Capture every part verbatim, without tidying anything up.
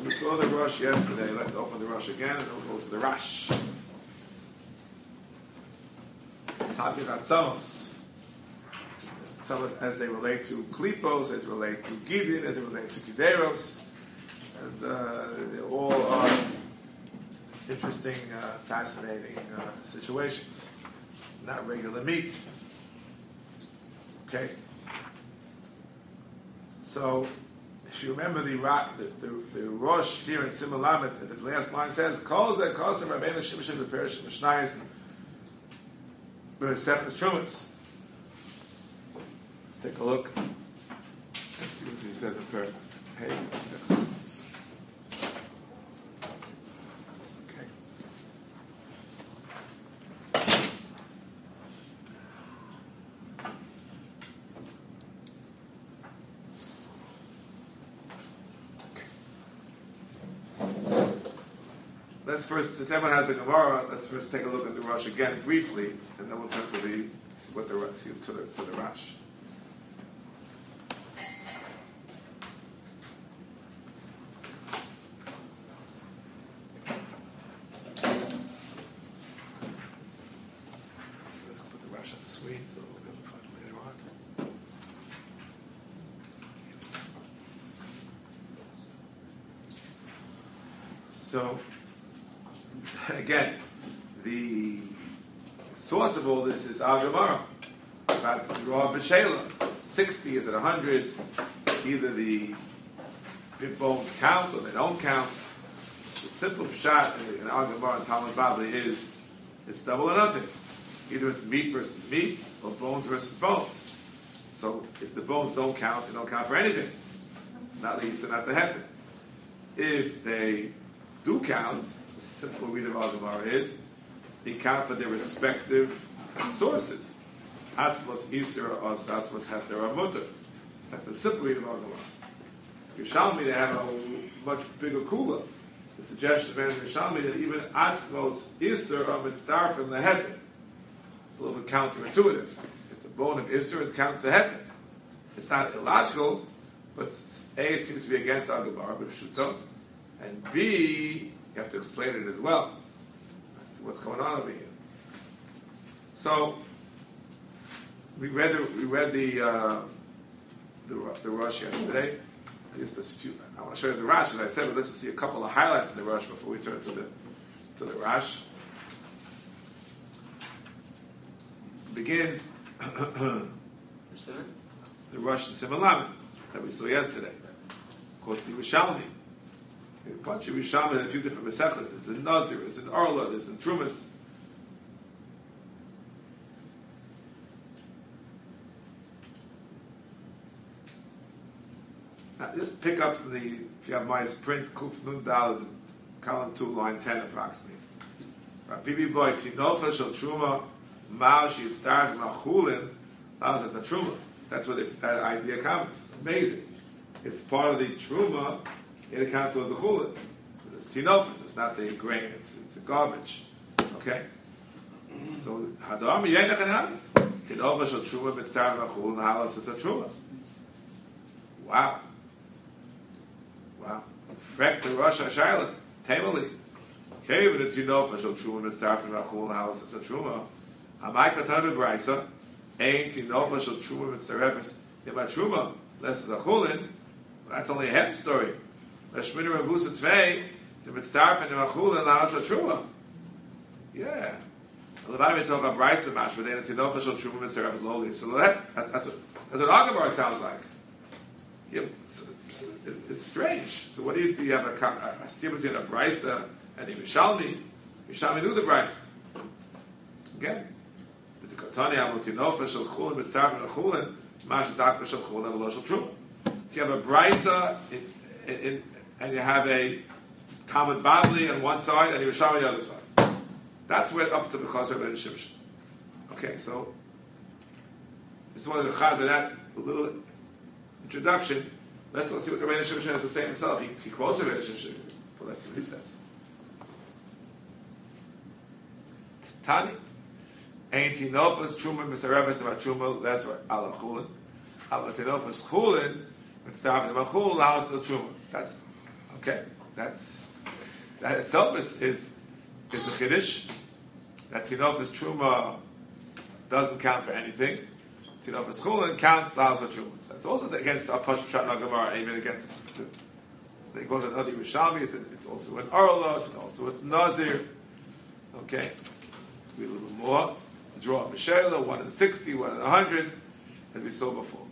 we saw the Rosh yesterday. Let's open the Rosh again and then we'll go to the Rash. Hagis Atzamos. Some as they relate to Klipos, as they relate to Gidin, as they relate to Kideros. And uh, they all are interesting, uh, fascinating uh, situations. Not regular meat. Okay? So, if you remember the the, the, the Rosh here in Simon Lamed, at the last line says, Kol Zeh Kosem Rabbeinu Shimshon B'Perish Mishnayos B'Sechus Trumas. Let's take a look. Let's see what he says in Perek Hey B'Sechus Trumas. Let's first, since everyone has a Gemara, let's first take a look at the Rosh again briefly, and then we'll turn to the see what the see to the to the Rosh. Let's first put the Rosh on the screen, so we'll be able to find it later on. So. Again, the source of all this is Al Gemara about the Rav B'Shela. Sixty is it a hundred? Either the big bones count or they don't count. The simple pshat in Al Gemara and Talmud Bavli is it's double or nothing. Either it's meat versus meat or bones versus bones. So if the bones don't count, they don't count for anything. Not the Yisa, not the Heter. If they do count, the simple read of Al Gemara is they count for their respective sources. Atzmos Isra or Atzmos Heter or Mutter. That's the simple read of Al Gemara. Yerushalmi, they have a much bigger kula. The suggestion of Yerushalmi that even Atzmos Isra are mitzvah from the Heter. It's a little bit counterintuitive. It's a bone of Isra, it counts the Heter. It's not illogical, but A, it seems to be against Al Gemara, but Pshuto. And B, you have to explain it as well. That's what's going on over here. So we read the we read the uh, the, the Rosh yesterday. I just a few. I want to show you the Rash, as I said, but let's just see a couple of highlights in the Rosh before we turn to the to the Rash. Begins the Rosh in Simon Lamed that we saw yesterday. Quotes the Yerushalmi. A bunch of Yerushalmi and a few different Mesechles. There's in Nazir, there's in Orla, there's in Trumas. Now, just pick up from the, if you have my print, Kuf Nun Dal, column two, line ten approximately. Rabbi Boy, Tinofa Shal Truma, Mao Shi Yitztarach Machulin, that's a Truma. That's where that idea comes. Amazing. It's part of the Truma. It accounts as a chulin. It's tinofis. It's not the grain. It's it's the garbage. Okay. So hadam yenach and tinofis shel truma mitzvah v'chulin halas is a truma. Wow. Wow. Frek the Rosh Hashanah Temeli. Kevin the tinofis shel truma mitzvah v'chulin halas is a truma. Amay katanu braysa ein tinofis shel truma mitzvah ima truma less is a chulin. That's only a half story. The Shmini Ravusa Tvei, the Mitzdarf and the Machul and the Haas Truma. Yeah. The Levadi talk about Bryce Mash, but then it's Tinofa Shal Truma Mitzdarf is lowly. So that, that, that's what that's what Agabar sounds like. Yeah, so, so it, it's strange. So what do you do? You have a, a, a steer between a Bryce and a Mishalmi. Mishalmi knew the Bryce. Again, the Katani Amul Tinofa Shal Chulin Mitzdarf and Chulin Mash Dakba Shal Chulin and Shal Truma. So you have a Bryce in, in, in and you have a Talmud Bavli on one side and Yerushalmi on the other side. That's where it ups to the Chazar Ben Shimshon. Okay, so it's one of the Chazar, that little introduction. Let's see what the Ben Shimshon has to say himself. He, he quotes Ben Shimshon, but let's see what he says. Tani, Ein Tinofas Truma Misareves about Truma. That's what Allah Chulin. Allah Tinofas Chulin. It's starving the Machul. Allah Truma. That's okay. that's that itself is is, is a chiddush. That tinofes truma doesn't count for anything. Tinofes chulin counts the house of trumas. That's also against a Pashut Pshat Nagamar, even against the, they go to another Yerushalmi. It's, it's also an Orla. It's also it's Nazir. Okay, we a little bit more. It's Roa B'Sheila, one in sixty, one in a hundred, as we saw before.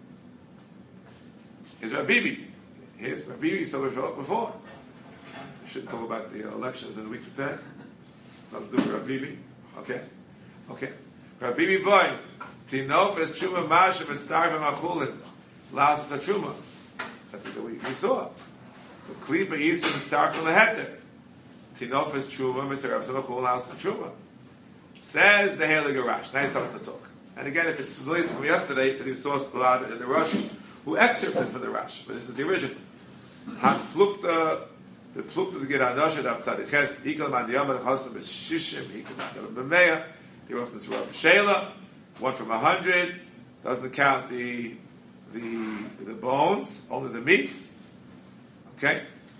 Here's Rabibi. Here's Rabibi. You saw before. We shouldn't talk about the elections in the week for ten. Not do Rabibi. Okay, okay. Rabibi boy, Tinofes Truma Mashim and Starvim Achulin. Last is a Truma. That's what we, we saw. So Klipa Yisim and Starvim Leheter. Tinofes Truma, Mister Rav Samachul, last is a Truma. Says the Heilige Rash. Nice house to talk. And again, if it's familiar from yesterday, that you saw a lot in the Rush, who excerpted from the Rash, but this is the original. Hat Plukta, the Plukta the Geranashet of Tzadiches, Ikel Man Diyam Chasam Shishim, Ikel Man Diyam B'Meya. They were from this Rob Shela, one from a hundred. Doesn't count the the the bones, only the meat. Okay.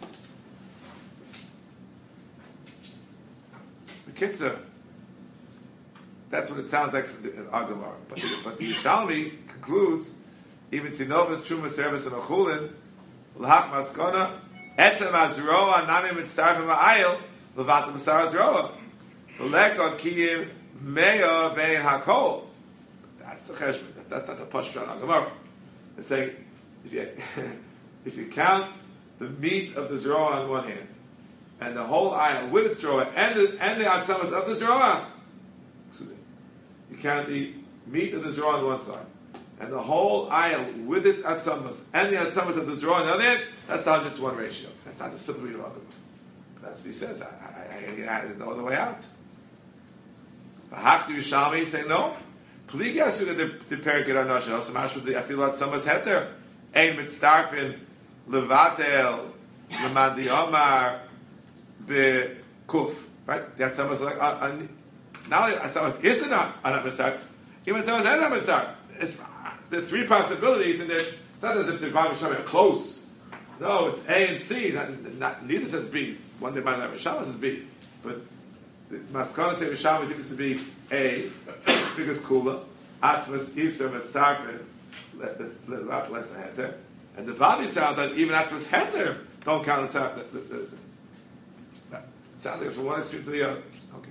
The Kitzur. That's what it sounds like from the Agamar. But the, but the Yishalmi concludes, even Tinovas, Truma, Service, and Achulin, L'hach Maskona, Etzem Azroa, Nami Mitztarfim Ha'ayil, Levatim Sar Azroa. V'leko Kiyim Meya Bein HaKol. That's the Cheshbon. That's not the Pashut Agamar. It's saying, if you, if you count the meat of the Zroa on one hand, and the whole aisle with its Zroa, and the, and the Atzamas of the Zroa, you count the meat of the Zroa on one side, and the whole aisle with its atzamas and the atzamas of the Zroa on the other end, that's the one hundred to one ratio. That's not the simple read of Agama. That's what he says. I, I, I, there's no other way out. V'hachdu Yishalmi say no. Pligi asu the perik Geranashet. Also, mash with the afilu atzamas heter. Ein mitztarfin levatel lemandi omar bekuf. Right? The atzamas are like. Uh, uh, Now, Asamas is not an Amisar. Even Asamas is an Amisar. It's the three possibilities, and they're not as if they're are close. No, it's A and C. Not, not neither says B. One day might have Shabbos is B, but the Maskana Tei Shabbos seems to be A because Kula Atzmas Yisur Mitzarfin. That's less than Heter, and the Bobby sounds like even Atzmas Heter don't count the the, the, the, the it sounds like it's from one extreme to the other. Okay.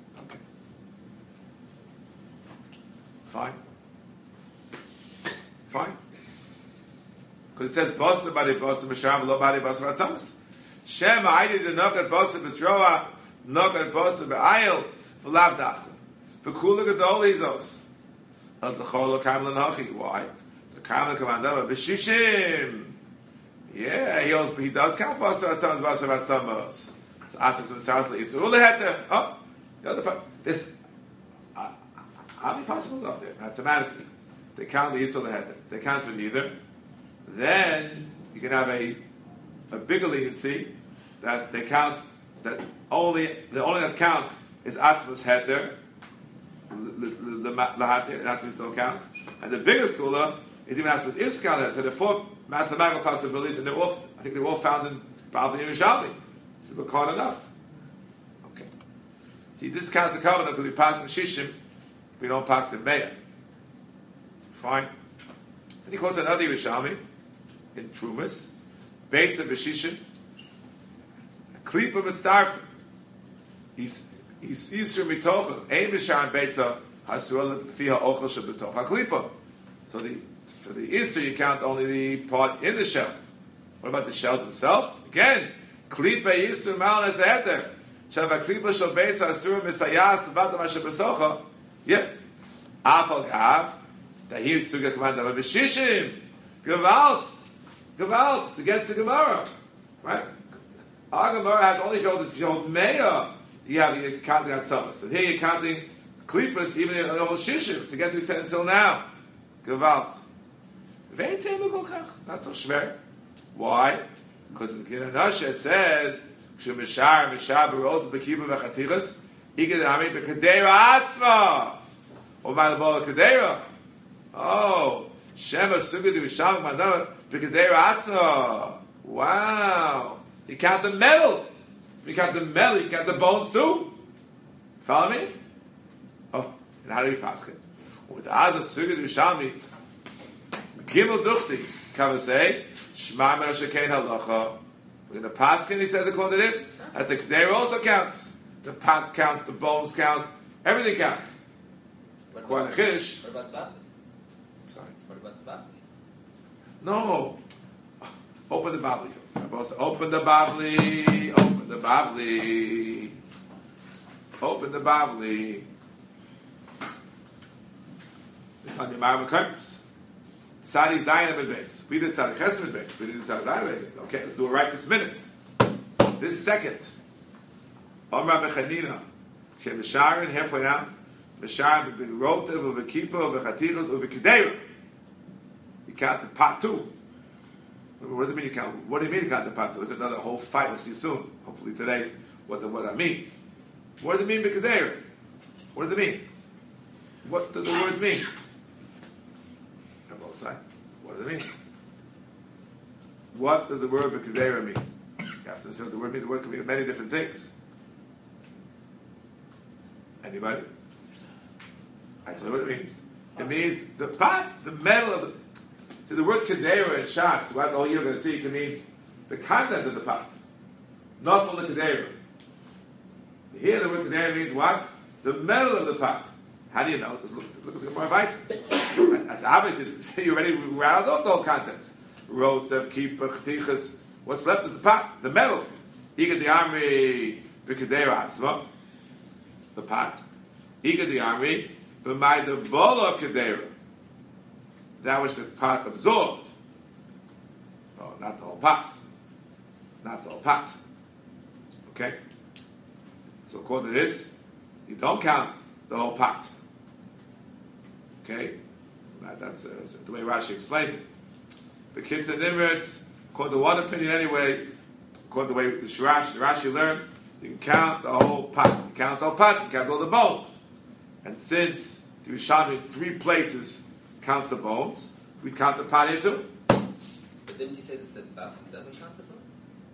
Fine. Fine. Because it says, Bosa bari bosa mishram, lo bari bosa vatzamas. Shem ha'aydi de nokat bosa b'sroa, nokat bosa b'ayil, v'lav dafka. V'kula gadol hizos. Ad l'chol lo kam l'nachi. Why? The kam l'kamandava b'shishim. Yeah, he, also, he does count bosa vatzamas, bosa vatzamas. So asks himself, l'isur u'leheter. Oh, the other part. This... How many possibles are there? Mathematically, they count the Yisrael Heter. They count for neither. Then you can have a a bigger leniency that they count that only the only that counts is Atzvus Heter. The Lahatir Atzvus don't count, and the biggest kula is even Atzvus Iskal Heter. So there are four mathematical possibilities, and they're all I think they're all found in Baal and Yerushalmi. You look hard enough. Okay, see this counts a covenant because we pass in Shishim. We don't pass the Meya. Fine. Then he quotes another Yerushalmi in Trumas. Beitza b'shishim. Klipa b'tztarfim. He's he's Yisur mitochim. Ein b'shan beitza hasur fiha ochel shebetoch haklipa. So the for the Yisur you count only the part in the shell. What about the shells themselves? Again, Klipa Yisur mal as a heter. Shav haklipa shel beitza hasur misayas levatam asher besocha. Yeah. Afal gav, that he is suga command of b'shishim. Gewalt. Gewalt. It's against the Gemara. Right? Our Gemara has only showed, showed Meya. You have, you're counting on Tzamas. So here you're counting Klippas, even in the shishim, to get to ten until now. Gewalt. Very typical kach. Not so schwer. Why? Because in the Geranashet it says, Shemishar, Mishar, Berot, Bekiba, Vechatichas, Iged Ami, Bekadera Atzma. Or Malabala Kadera. Oh, Shema Sugadu Sham Madama Bikadera Atzma. Wow. You count the metal. If you count the metal, you count the bones too. Follow me? Oh, and how do you pass it? With the Azah Sugad Rishalmi, Gimel Duchti, Kavasei, Shema Merashakain Halacha. We're going to pass it, he says according to this, that the Kedera also counts. The pot counts, the bones count, everything counts. What Quite a about, Kiddush. what about Bavli? Sorry. What about the Bavli? No. Open the Bavli. Open the Bavli. Open the Bavli. Open the Bavli. It's on your Mara McCombs. Tzadi Zayin and Beis. We did Tzadi Chesed and Beis. We did Tzadi Zayin and Beis. Okay, let's do it right this minute. This second. Omra Bechanina. Shem Misharin, halfway down. Misharin, B'Rotev, V'Kipa, V'Chatichos, V'Kedera. You count the pot too. What does it mean you count? What do you mean you count the pot too? It's another whole fight. We'll see soon. Hopefully today, what the, what that means. What does it mean B'Kedera? What does it mean? What do the words mean? On both sides. What does it mean? What does the word B'Kedera mean? You have to say what the word means. The word can mean many different things. Anybody? I tell you what it means. It means the pot, the metal of the. To the word Kedera in Shas, what all you're going to see, it means the contents of the pot, not from the Kedera. Here, the word Kedera means what? The metal of the pot. How do you know? Just look, look at the Gemara Vayta. That's obviously you already rounded off the whole contents. Rotev, Kippur, Chtichas. What's left is the pot, the metal. Iga the army, B'Kedera Atzma, the pot. Iga the army, B'may the Bola Kedera. That which the pot absorbed. Oh, not the whole pot. Not the whole pot. Okay? So according to this, you don't count the whole pot. Okay? That, that's, uh, that's the way Rashi explains it. The kids and Nimrits, according to one opinion anyway, according to the way the Rashi, the Rashi learned, you can count the whole pot. You count the whole pot, you can count all the bones. And since the Rishonim in three places counts the bones, we count the pot here too. But didn't you say that the Bavli doesn't count the bones?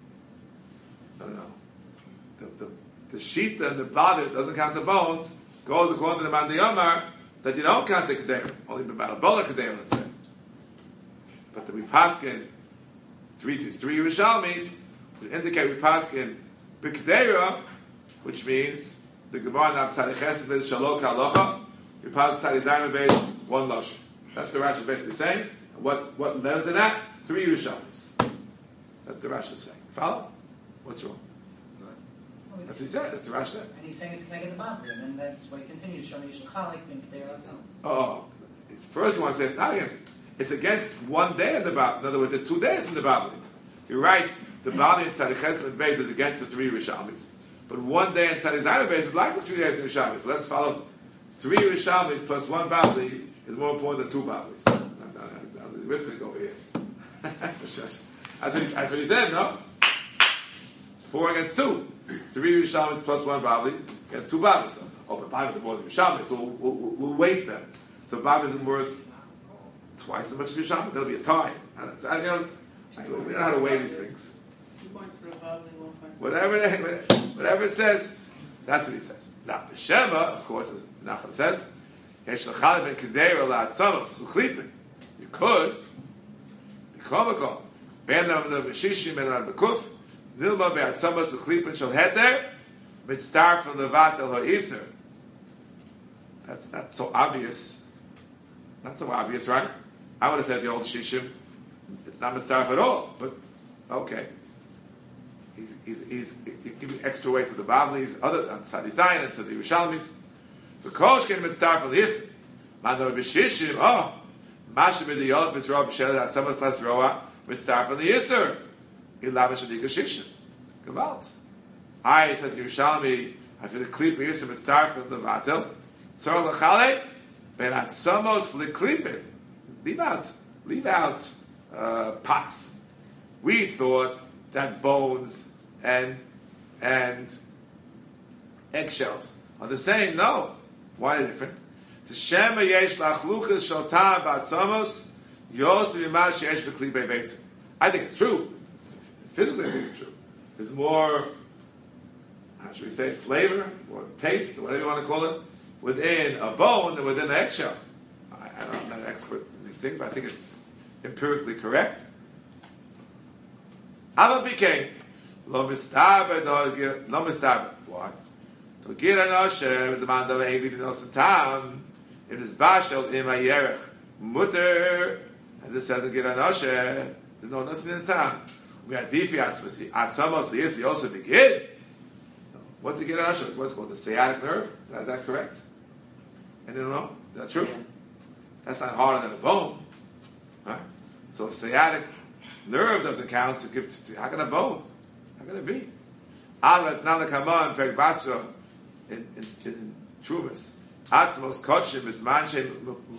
No, no. The, the, the sheep and the bladder doesn't count the bones, goes according to the Mandi Omar that you don't count the Kedera, only the Balabola Kedera, let's say. But the we paskin three three Yerushalmis would indicate we paskin B'Kedera, which means the Gemara Nav Tzadi Chesed V'Ed Shalok Halacha. We pass Tzadi Zayin V'Ed one lashon. That's the Rashi basically saying. And what what led to that? Three Yerushalmis. That's the Rashi saying. Follow? What's wrong? Well, That's what he said. That's the Rashi said. And he's saying it's connected to Bavli, and then that's why he continues showing Yishul Chalik and Kedera ourselves. Oh, it's first one says it's not against. It's against one day in the Bavli. In other words, the two days in the Bavli. You're right. The Bavli in Tzadi Chesed and Beis is against the three Yerushalmis. But one day in Tzadi Zayin Beis is like the three days in Yerushalmis. So let's follow. Three Yerushalmis plus one Bavli is more important than two Bavlis. The arithmetic over here. That's what, he, that's what he said, no? It's four against two. Three Yerushalmis plus one Bavli against two Bavlis. So, oh, but Bavlis are more than Yerushalmis, so we'll, we'll, we'll, we'll wait then. So Bavlis is worth twice as much as Yerushalmis. That'll be a tie. I, you know, we don't know how to weigh these things. Two points for a Bavli, one point. Whatever, it, whatever it says, that's what he says. Now, the Shema, of course, as Nachman says, you could, B'Chomakol, Ben Lam the B'Shishim, Ben Lam B'Kuf, Nilma Be'atzamas U'Klipin Shal Heter, Mitztar from the Vat El Ha'Iser. That's not so obvious. Not so obvious, right? I would have said the old Shishim, it's not Mitztar at all, but okay. He's, he's, he's, he's giving extra weight to the Bavlis, other than Tzadi Zayin and to the Yerushalmis. For Koshkin Mitztar from the Yisr. Mandor B'Shishim, oh, Masha B'Diyolf is Rob Shelet Atzamas Las Roa, Mitztar from the Yisr. Ilavish Adika Shishim. Gewalt. I, it says Yerushalmi, I feel the Klip Yisr Mitztar from the Vatel. Tzor L'Chalek, Ben Atzamos L'Klipin. Leave out, leave out uh, pots. We thought that bones and and eggshells are the same. No. Why are they different? To Shema yesh lachluchas shalta ba'atzamos yos v'yimash yesh b'kli be'veitzim. I think it's true. Physically, I think it's true. there's more, how should we say, flavor or taste, or whatever you want to call it, within a bone than within the eggshell. I, I don't, I'm not an expert in these things, but I think it's empirically correct. Ava became lo mistaber, lo mistaber. Why? To get an osher with the man of Evid in Osantam, it is bashel in my yerech. Mutter, as it says in Get an osher, there's no nothing in his time. We had difi atzmasi. Atzamos the is also the gid. What's the Get an osher? What's called the sciatic nerve? Is that, is that correct? I don't know. Is that true? Yeah. That's not harder than a bone. Right? So if sciatic nerve doesn't count to give to, to how can a bone? How can it be? Alat nalakama and Perek Basra in in, in Trumas. Atzmos kochim is manche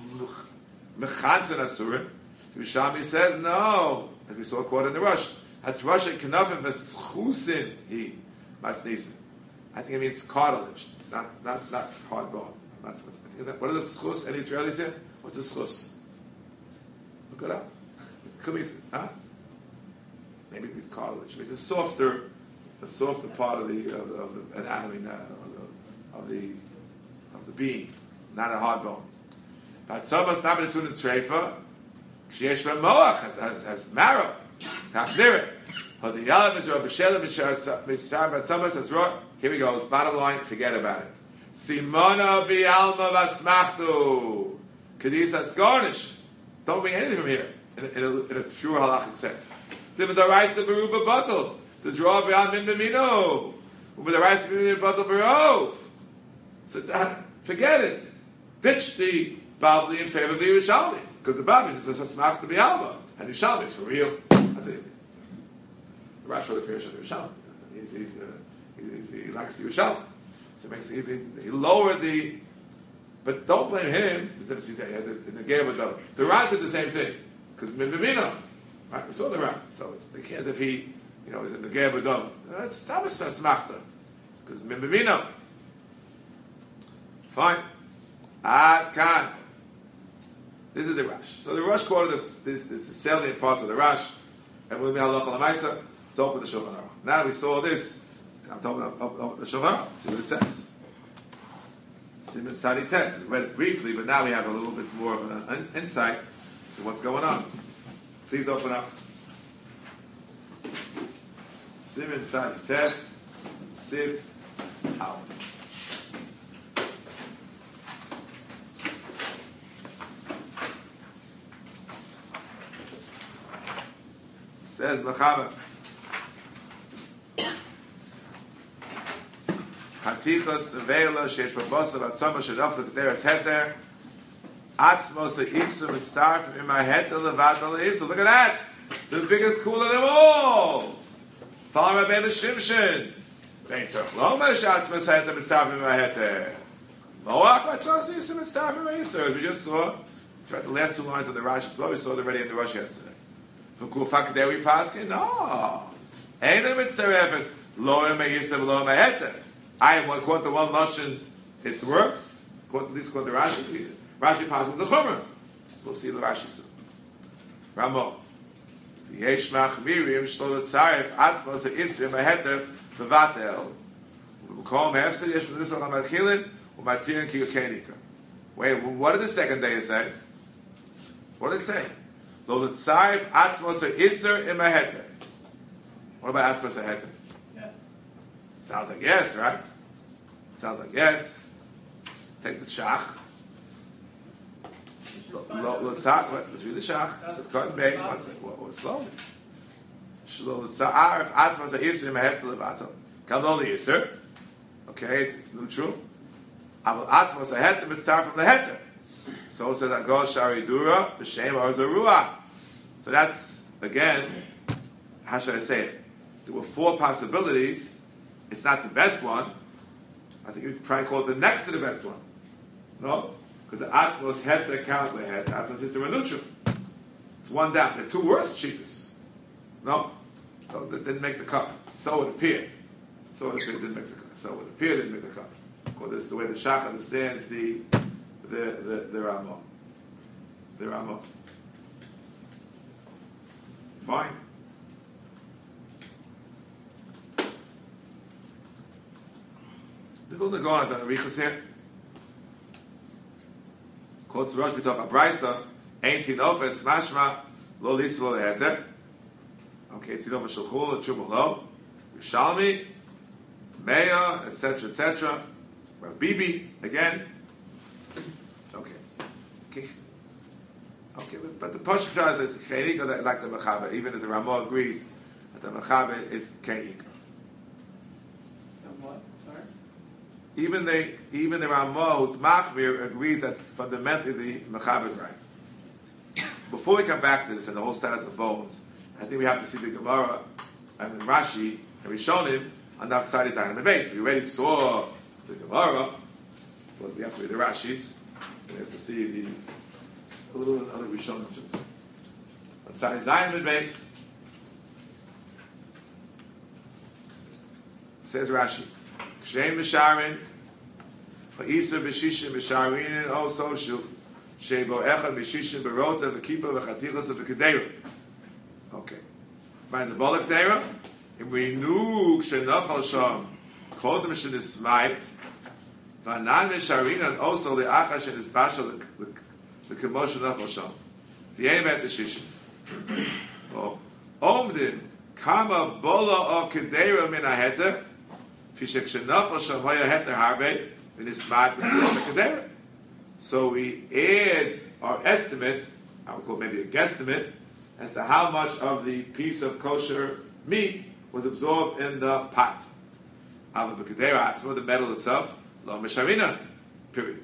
mechanzen asurim. Yerushalmi says no, as we saw a quote in the Rush. At Rush kenafim v'schusim he masnisim. I think it means cartilage. It's not not not hard bone. Not, is that, what are the schus? Any Israelis here? What's a schus? Look it up. It could be, huh? Maybe it means cartilage. It's a softer, a softer part of the of the, of the anatomy, not, of the of the of the being, not a hard bone. But tzavas naminatun and sreifa, ksheyesh b'moach has has marrow. Kach nira. But the yalav is Rabbi Shalom Mishar but tzavas has wrought. Here we go. It's bottom line. Forget about it. Simona bi'alma vasmachtu. Kedis that's garnished. Don't bring anything from here in a, in a, in a pure halachic sense. There's Raisa Beruba Batal. There's Raw B'Al Min B'Mino. With the Raisa B'Min Batal Barov. So that, forget it. Ditch the Bavli in favor of the Yerushalmi. Because the Bavli says Hasmach to B'Alma. And Yerushalmi is for real. That's it. The Rash for the Pirish of the Yerushalmi. He's, he's, uh, he's, he likes the Yerushalmi. So it makes he, he lowered the. But don't blame him. He has it in the Geba. The Ran said the same thing. Because Min B'Mino. Right, we saw the Ran. So it's like as if he, you know, is in the Geba Dom. That's Tavis Smachta. Because Min B'Mino. Fine. Ad Kan. This is the Rash. So the Rash quoted this, this, this, this salient part of the Rash. And we'll be halacha l'maisa to open the Shulchan Aruch. Now we saw this. I'm talking about the Shulchan Aruch. See what it says. Simon Sadi test. We read it briefly, but now we have a little bit more of an, an insight to what's going on. Please open up. Simon Sadi test. Siv out. Says Bachama. Chatichos nevela sheish babosav atzama shadaf l'kederes heter atzmos ha'isum and star from in my heter levad l'isum. Look at that, the biggest cool of them all. Follow Rabbeinu Shimshon. Vein tzarich lo mesh atzmos heter and star from in my heter. Moach atzmos ha'isum and star from my isur. As we just saw, it's right the last two lines of the Rashi as well. We saw it already in the Rosh yesterday. For kufak there we paskin no. Ain't mitzvah efes lo me'isur lo me'heter. I am according to one notion, it works. According, at least according to Rashi, Rashi passes the Chumrah. We'll see the Rashi soon. Ramo. V'yeshmach Miriam shlolet tzaref atzmos ha'isrim ha'heter bevatel. V'kom hefsed yesh v'nisol ha'matchilin u'matirin ki yokenika. Wait, what did the second day say? What did it say? Lo tzaref atzmos ha'isr ha'heter. What about atzmos ha'heter? Sounds like yes, right? Sounds like yes. Take the shach. Let's let's read the shach. It's a cut base. What's it? What slowly? Okay, it's it's neutral. Atzmos a heter, but start from the heter. So it says Agol Shari Dura b'Shem Arzarua. So that's again. How should I say it? There were four possibilities. It's not the best one. I think you'd probably call it the next to the best one. No? Because the Atzmos had the account they had. Atzmos is a neutral. It's one down. They're two worse cheapest. No? So they didn't make the cut. So it appeared. So it appeared, didn't make the cut. So it appeared, didn't make the cut. Because this is the way the Shach understands the the the, the Ramah. The Ramah. Fine. Vilna Gaon is on a Riches here. Quotes the Rosh B'toch HaBraisa, Ein Tinofes Mashma Lo Lisvo Leheter. Okay, Tinofes Shalchul Truma Lo, Yerushalmi, Meya, et cetera, et cetera. Bibi again. Okay, okay, okay. But, but the Pasuk Shas is Kein like the Mechaber, even as the Ramah agrees that the Mechaber is Kein Ikar. What? Sorry? Even the even the Ramah who's Machmir agrees that fundamentally the Mechaber is right. Before we come back to this and the whole status of bones, I think we have to see the Gemara and Rashi and Rishonim on the outside side of the base. We already saw the Gemara, but we have to read the Rashis. We have to see the a little other Rishonim. On side Zion the base says Rashi, Kshem Misharin, Va'isa B'Shishim Misharin, also Shul Shebo Echad B'Shishim Barota V'Kipa V'Chatichas V'Kedera. Okay. By the Bolak Dera, and we knew Kshenachal Sham Kodem Shenismait V'Anan Misharin, and also the Achash Shenisbashal the Kemosh Nachal Sham. V'Yemet B'Shishim. Oh, Omdim Kama Bola O Kedera Min HaHeter. So we add our estimate, I would call maybe a guesstimate, as to how much of the piece of kosher meat was absorbed in the pot. The metal itself, lo misharina, period.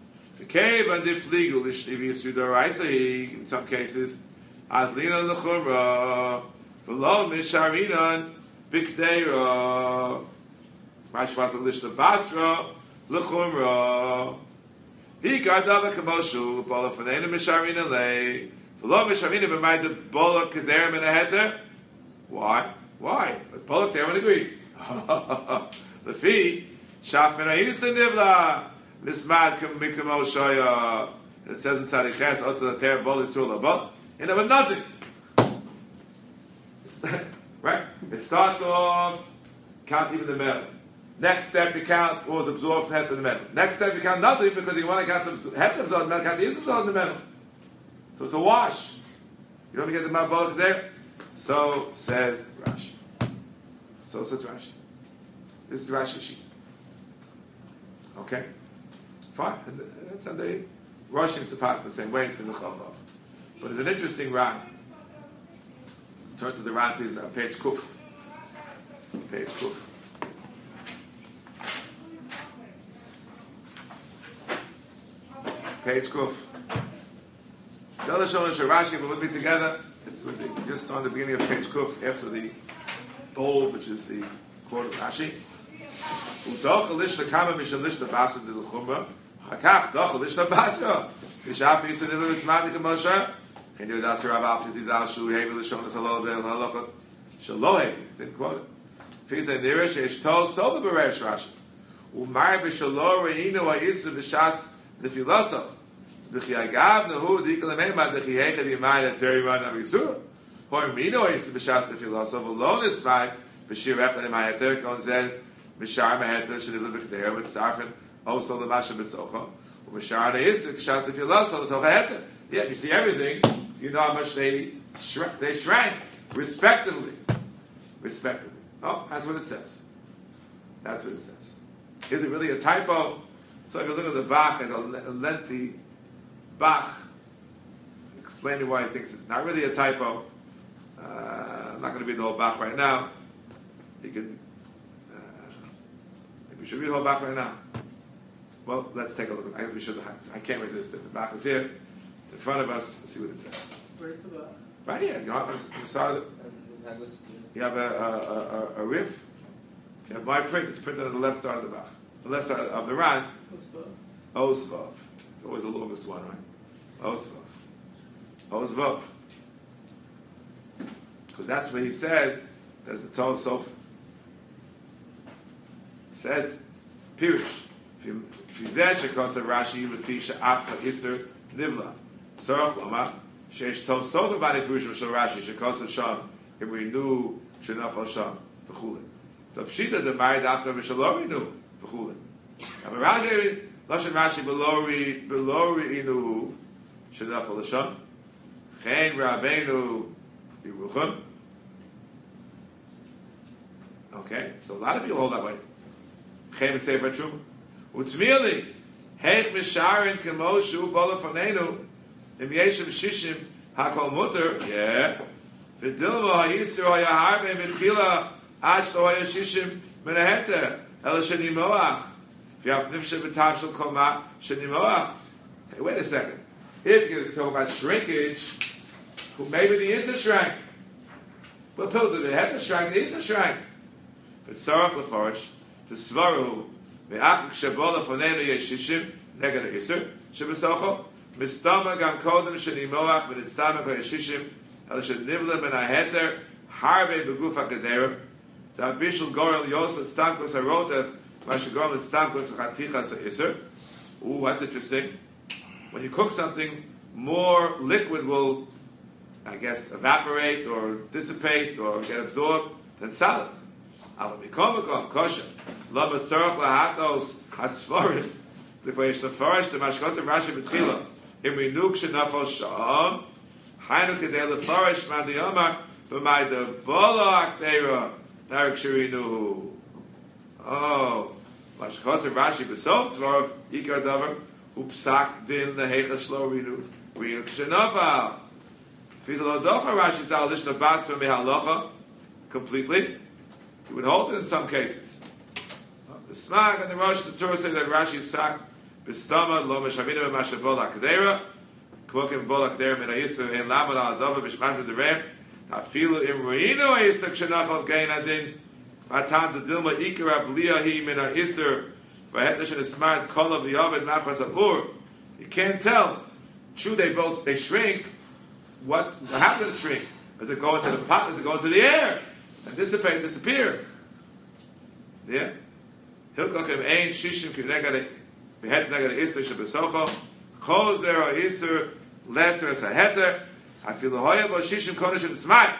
In some cases, as lina l'chumra, v'lo misharina, b'kdeira. Rashi was a list of Basra, L'chumra. He got double Kamoshu, Bola Fanena Misharina Lay, V'lo Misharina b'may the Bola Kederim in a heter. Why? Why? But Bola Kederim agrees. The fee, Shafin Ayisa Nivla, Nismad Mikamoshoya. It says in Sadiches, Oto the Ter Bola Yisrael Abba, and there was nothing. Right? It starts off, count even the metal. Next step, you count what was absorbed from head to the metal. Next step, you count nothing because you want to count the head absorbed in the metal, count the is absorbed in the metal. So it's a wash. You don't get the Mabbalah there. So says Rashi. So says Rashi. This is the Rashi sheet. Okay? Fine. And that's how they Russian is supposed the same way. It's in the Chavav. But it's an interesting Ran. Let's turn to the Ran, please. Page Kuf. Page Kuf. Page Kuf. Selashon and Sharashi will be together. It's with the, just on the beginning of page Kuf, after the bold, which is the quote of Rashi. Udoch elish lekama mishalish lebasa de l'chumra. Hakach doch elish lebasa. Vishafi yisad ilu v'smad nichem Moshe. Can you das Rav Alf Yiz Al Shu Hevi l'shon es halol ve'el halachot shelo hevi. Didn't quote it. Fisa nira sheish tol sova beresh Rashi. Umar b'shalo re'inu ha'yisra b'shas the philosopher, the Chiagav Nahu, the Ikalamema, the Chihecha, the Yamai, the Teriman of Yisur. Hormino is the Bishas, the philosopher, alone is my Bishirech and my Eter, Konzel, Bishar Maheter, should live with there, with Starfin, also the Masha Bitzocha, Bishar is the Bishas, the philosopher, the Tochaheter. Yeah, you see everything, you know how much they shrank, they shrank, respectively. Respectively. Oh, that's what it says. That's what it says. Is it really a typo? So if you look at the Bach, it's a lengthy Bach explaining why he thinks it's not really a typo. Uh, I'm not going to read the whole Bach right now. You can, uh, maybe we should read the whole Bach right now. Well, let's take a look. I, we should, I can't resist it. The Bach is here. It's in front of us. Let's see what it says. Where's the Bach? Right here. You know, I'm sorry. You have a, a, a, a riff. You have my print. It's printed on the left side of the Bach. The left side of the Ran. Osvav. It's always the longest one, right? Osvav. Osvav. Because that's what he said. There's the Torah Sof. Says, Pirish. Fizeh shekos of Rashi lefi she'afa iser nivla. Tzorach lomar. Sheish Torah Sof about it Pirish of Rashi. Shekos of Sham. If we knew Shenaf al Sham. V'chulin. The Pshita the married after Mishalori knew. V'chulin. Rashi, Lashon Rashi, Belori, Belori Inu, Shenafal Lashon, Chen Rabbeinu Yeruchim. Okay, so a lot of people hold that way. Chen and Sefer Truma. Utmili, Heich Misharin Kemoshu Bola Fanenu, Im Yeshem Shishim Hakol Mutter. Yeah. V'dilma ha'yisur ha'yaharbe mitchila ashlo ha'yashishim menahete ela shenimoach v'yaf nifshe b'tavshel koma shenimoach. Hey, wait a second. If you're going to talk about shrinkage, well, maybe the Yisur shrank. But people that had to shrank, the Yisur shrank. But Sarach Lefarish, the Svaru, me'achik shabola fonenu yeshishim neged ha'yisur shebesocho mistama gam kodem shenimoach v'nitztama ha'yashishim El should nivle ben aheter harbe beguf hakadera. The bishul gorel yosel stamkos harotef mashigorel stamkos chatichas haiser. Ooh, that's interesting. When you cook something, more liquid will, I guess, evaporate or dissipate or get absorbed than salad. Aval mikom mikom kosher. Lo betzorach lahatos hasforim. L'kvayish lefarish the mashkos of Rashi b'tchila. Im rinuk shenafal sha'am. Hainu kedei lefarish man diyomar b'may de bola aktera darik shirinu. Oh, mashkos of Rashi b'sof tzvor ikar davar upsak din leheicha shlo rinu rinu kshenafal. Fidel odocha Rashi sal lishna basra mehalacha completely. You would hold it in some cases. The Smag and the Rosh the Torah say that Rashi psak b'stama lo meshavina b'mashav bola aktera. Kvokim bolak there min ayisur in lamad al dava b'shmash v'derem afilu im ruinu ayisur k'shenachal gein adin v'atam the dilma ikara b'liyahi min ayisur v'hetnesh and smart kol of the ovid machmas al-ur. You can't tell. True, they both they shrink. What how does it shrink? Does it go into the pot? Does it go into the air and dissipate, disappear? Yeah. Hilkachim ein shishim k'negad v'het negad ayisur shebesocho. Chozer or Isur lesser as a heter. I feel the hoya bo shishim kodesh and smart.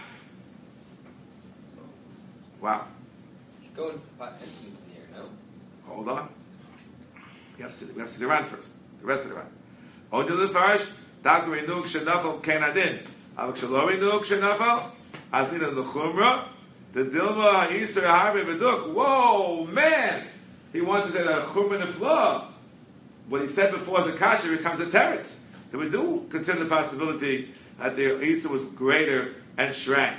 Wow. You go into the pot and into the air, no? Hold on. We have to see, we have to see the Ran first. The rest of the Ran. Odil the Farish, Dagri Nuk Shenafal Kenadin. Avak Shalori Nuk Shenafal. Azina L'chumra. The Dilma Isur Harbe Beduk. Whoa, man! He wants to say the Chumra Nefla. What he said before as a kasher becomes a teretz. That we do consider the possibility that the Isur was greater and shrank.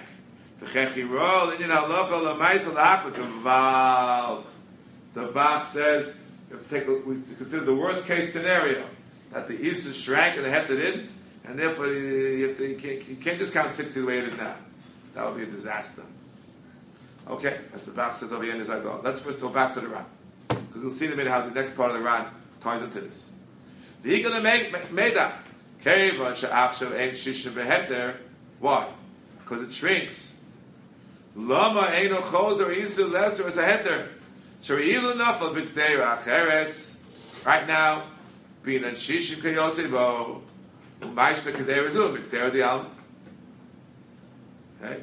The Bach says you have to take a, we consider the worst case scenario that the Isur shrank and the het didn't, and therefore you, have to, you, can't, you can't just count sixty the way it is now. That would be a disaster. Okay, as the Bach says over here in his Agor. Let's first go back to the Ran, because we'll see in a minute how the next part of the Ran ties into this. V'igel medak keivan she'achshav ein shishim beheter. Why? Because it shrinks. Lama eino chozer isu lesser as a heter. Shari'ilu nafal b'kteira acheres. Right now, being an shishim kayotze bo u'mayshta k'deira zu b'kteira di'al. Okay.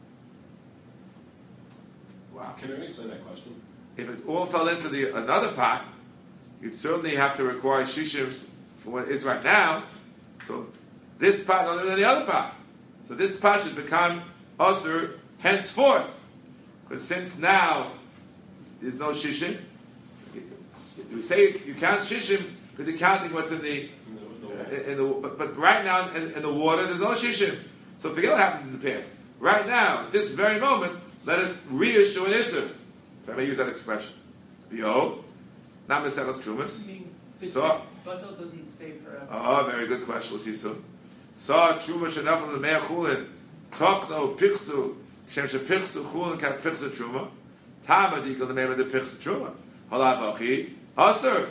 Wow. Can I explain that question? If it all fell into the another pot, you'd certainly have to require shishim for what it is right now. So this pot other than the other pot. So this pot should become usher henceforth. Because since now there's no shishim, you say you count shishim because you're counting what's in the, uh, in the but, but right now in, in the water there's no shishim. So forget what happened in the past. Right now, at this very moment, let it reissue an isser. If I may use that expression. Behold. Not Meselas Trumas. So, Batel doesn't stay forever. Oh, very good question. We'll see soon. Saw Truma Shenafal the Mea Chulin. Tokno Pichsu. Kshem Shepichsu Chulin Kat Pichsu Truma. Tama Dikal the name of the Pichsu Truma. Halav Achi. Aser.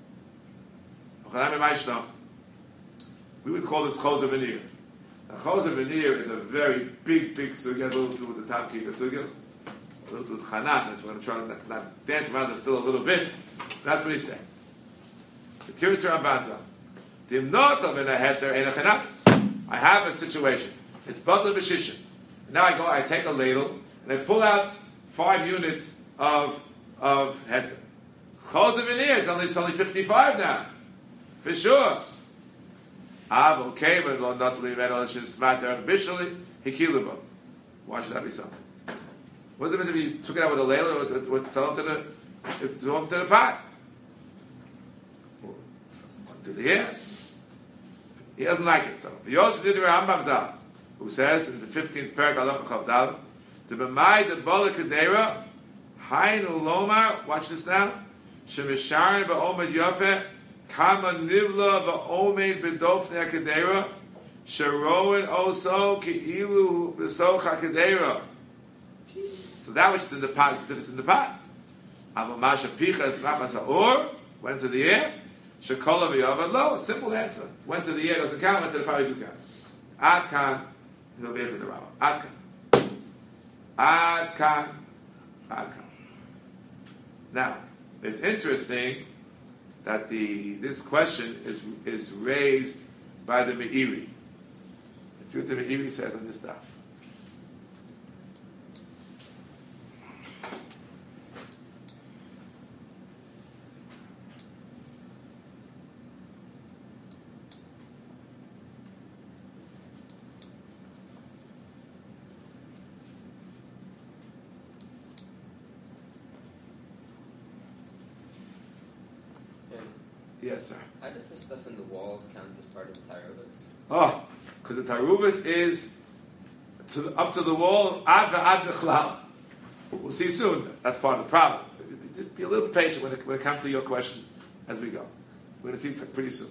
We would call this Choser Veneer. Now, Choser Veneer is a very big, big sugya. A little to do with the Tam Kika sugya. A little to do with Chanan. That's what I'm trying to not, not dance around it still a little bit. That's what he's saying. The Tiritz Rambanza. I have a situation. It's Batel B'Shishim. Now I go, I take a ladle, and I pull out five units of of heter. Chosem in here, it's only, it's only fifty-five now. For sure. Av, okay, but not to leave it, or should smart there, bishali, hikilabo. Why should that be so? What does it mean if you took it out with a ladle, or it, it fell into the, it fell into the pot? To the air. He doesn't like it. So, he also did the Rambam Zal, who says in the fifteenth parak Halacha Chavdal, the b'mai the bola kedera, hainu lomar. Watch this now. Shemisharin ba'omed yafeh, kama nivla ba'omed b'dofnei kedera, sheroin also keilu b'soch kedera. So that which is in the pot is different in the pot. Avamasha picha esmachas ha'or went to the air. Shekola v'yavad lo. Simple answer. Went to the air, doesn't count. Went to the pot, do count. Ad kan. He'll be after the Rambam. Ad kan. Ad kan. Ad kan. Now, it's interesting that the this question is is raised by the Meiri. Let's see what the Meiri says on this stuff. Yes, sir. How does the stuff in the walls count as part of the Taruvas? Oh, because the Taruvas is to the, up to the wall, ad v'ad b'chlal. We'll see soon. That's part of the problem. Be a little bit patient when it, when it comes to your question as we go. We're going to see pretty soon.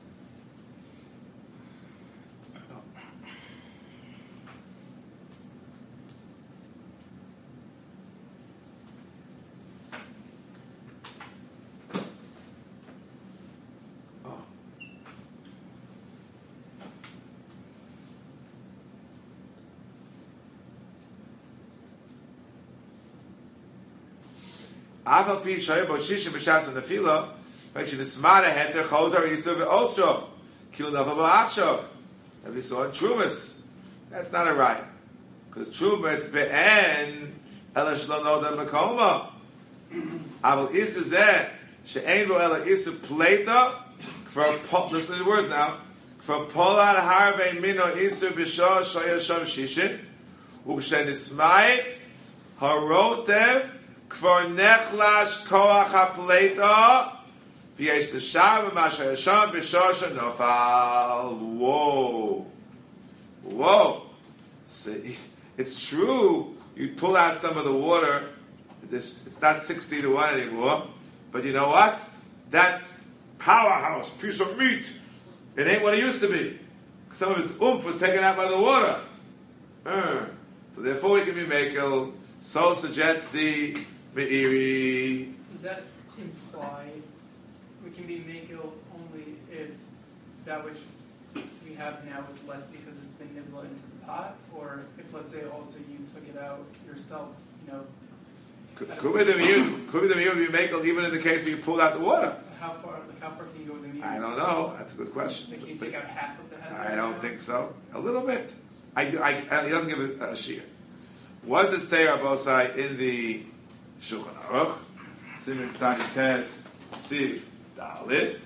Afal pi shayim bo shishim b'shas and nefila, actually the smara heter chozar yisur ve'osro kilo nafal ba'achshav. That we saw in Trumas. That's not a raya, because Truma it's be'en ela shlo noda mekoma. Aval isu zeh she'ein bo ela isu pleta for listen to the words now. For polar harbe mino isu b'shor shoya shom shishin u'kshen ismait harotev kvar nechlash koach ha'pleita v'yesh t'shar v'masha yasham b'shor shenofal. Whoa. Whoa. See, it's true, you pull out some of the water, it's not sixty to one anymore, but you know what? That powerhouse, piece of meat, it ain't what it used to be. Some of its oomph was taken out by the water. Uh, so therefore we can be makel. So suggests the Meiri. Does that imply we can be makel only if that which we have now is less because it's been nibbled into the pot? Or if, let's say, also you took it out yourself, you know? Could, could be the Meiri, could be the Meiri be makel even in the case where you pull out the water? How far, like how far can you go with the Meiri? I don't know. That's a good question. Like, can you take out half of the head? I don't think so. A little bit. I, I, I, he doesn't give a, a shear. What does it say Rabosai in the Shulchan Aruch? Siman Tzadi Tes Siv Dalit.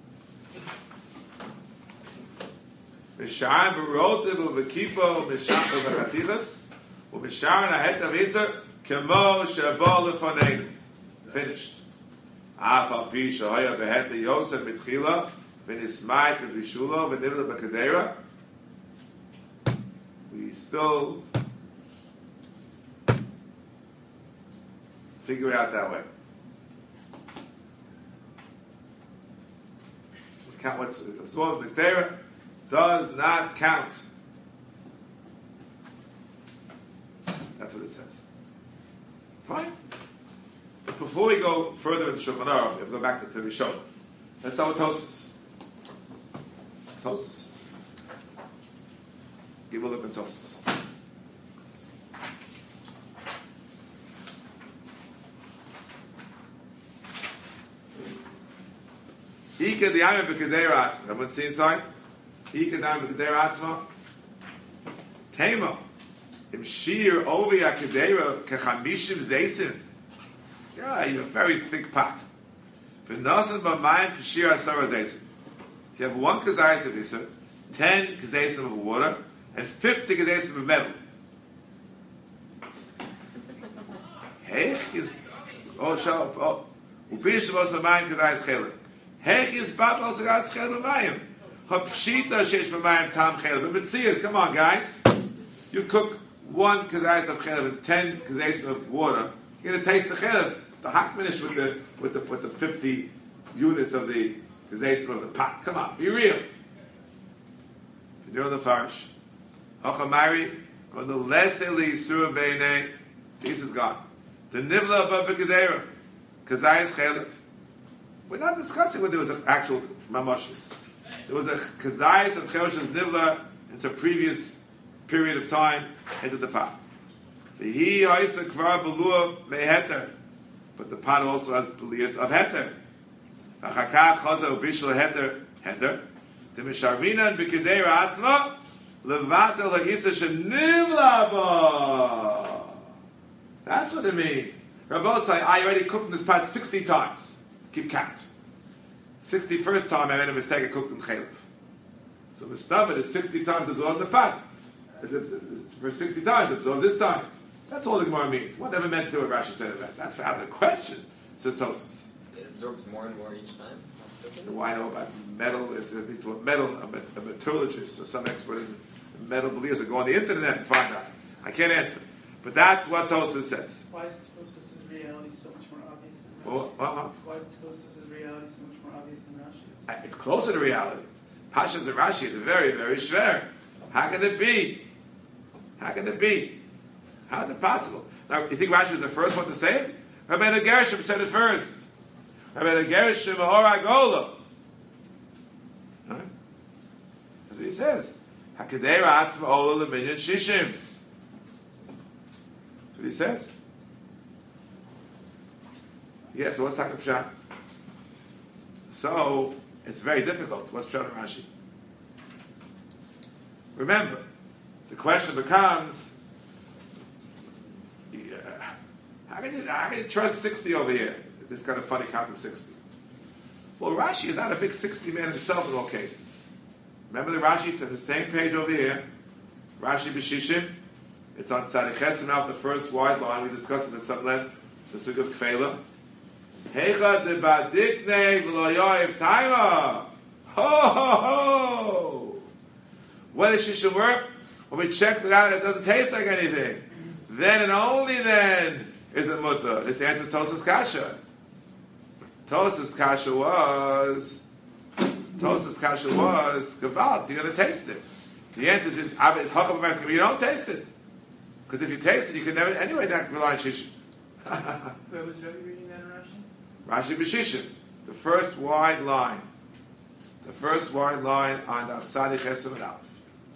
Misharim b'rotiv u'v'kipo misharim b'chatilas u'misharim ahet avisa kemo shebo lefoneinu. Finished. Af al pi shoya behet Yosef b'tchila v'nismayit b'bishulo v'nivla b'kadera. We still figure it out that way. We count what's absorbed in the Torah does not count. That's what it says. Fine. But before we go further in Shulchan Aruch, we have to go back to Rishon. Let's start with Tosfos. Tosfos. Give a look at Tosfos. Ika the Ayah B'Kedera Atzma. Everyone see inside? Ika the Ayah B'Kedera Atzma. Tema. Im Shir Ovi HaKedera Kechamishim Zeisim. Yeah, you have a very thick pot. V'nosan b'mayim k'shir asar zaysim. So you have one kazayis of Isser, ten kazayis of water, and fifty kazayis of metal. Heich is oh shal oh ubish vos amayim kazayis chelik. Heich is batl os kazayis chelik b'mayim. Hapshita sheish b'mayim tam chelik. But Mitzias, come on guys, you cook one kazayis of chelik and ten kazayis of water. You're gonna taste the chelik. The hakmanish with the with the with the fifty units of the kazayis of the pot. Come on, be real. You're on the farish. Hachamari on the leseli surah beinei. Peace is gone. The nivla above the kedera, kazayis chelif. We're not discussing whether there was an actual mamashis. There was a kazayis of chelish's nivla in some previous period of time into the pot. V'hi ha'isa kvar belua meheter. But the pot also has belias of heter. V'chakach chaza ubishal heter heter. T'misharminan b'kedera atzma levatel ha'isa shenivla ba. That's what it means. Rabbi say, I already cooked in this pot sixty times. Keep count. sixty-first time I made a mistake, I cooked in chelif. So the stomach is sixty times absorbed in the pot. For sixty times, absorbed this time. That's all the Gemara means. Whatever meant to what Rashi said about it. That's out of the question, says Tosfos. It absorbs more and more each time? Why know about metal? If it needs to metal, a, a metallurgist or some expert in metal believers will go on the internet and find out. I can't answer. But that's what Tosfos says. Why is Tosfos' reality so much more obvious than Well, Rashi's? uh-huh. Why is Tosfos' reality so much more obvious than Rashi's? Uh, It's closer to reality. Pashas and Rashi is very, very schwer. How can it be? How can it be? How is it possible? Now, you think Rashi was the first one to say it? Rabbeinu Gershom said it first. Rabbeinu Gershom or Agola. Right? That's what he says. Hakadera atzma ola leminyan shishim. That's what he says. Yeah, so what's Hakam Pshat? So, it's very difficult. What's Pshat and Rashi? Remember, the question becomes, yeah, how can you, how can you trust sixty over here? This kind of funny count of sixty. Well, Rashi is not a big sixty man himself in all cases. Remember the Rashi? It's on the same page over here. Rashi B'Shishim. It's on Tzaddik Chesed out the first wide line. We discussed it at some length. The Sugya of Kfela. Heicha de badikne v'lo yoyev taima. Ho ho ho. When does Shishim work? When we checked it out, it doesn't taste like anything. Then and only then is it mutter. This answers Tosas Kasha. Tosas Kasha was Tosas Kasha was Gavalt. You're going to taste it. The answer is Hacham. You don't taste it because if you taste it, you can never anyway. Not rely on Shishim. Where was Rabbi reading that in Rashi? Rashi B'Shishim, the first wide line, the first wide line on the Tzaddik Chesed and Aleph.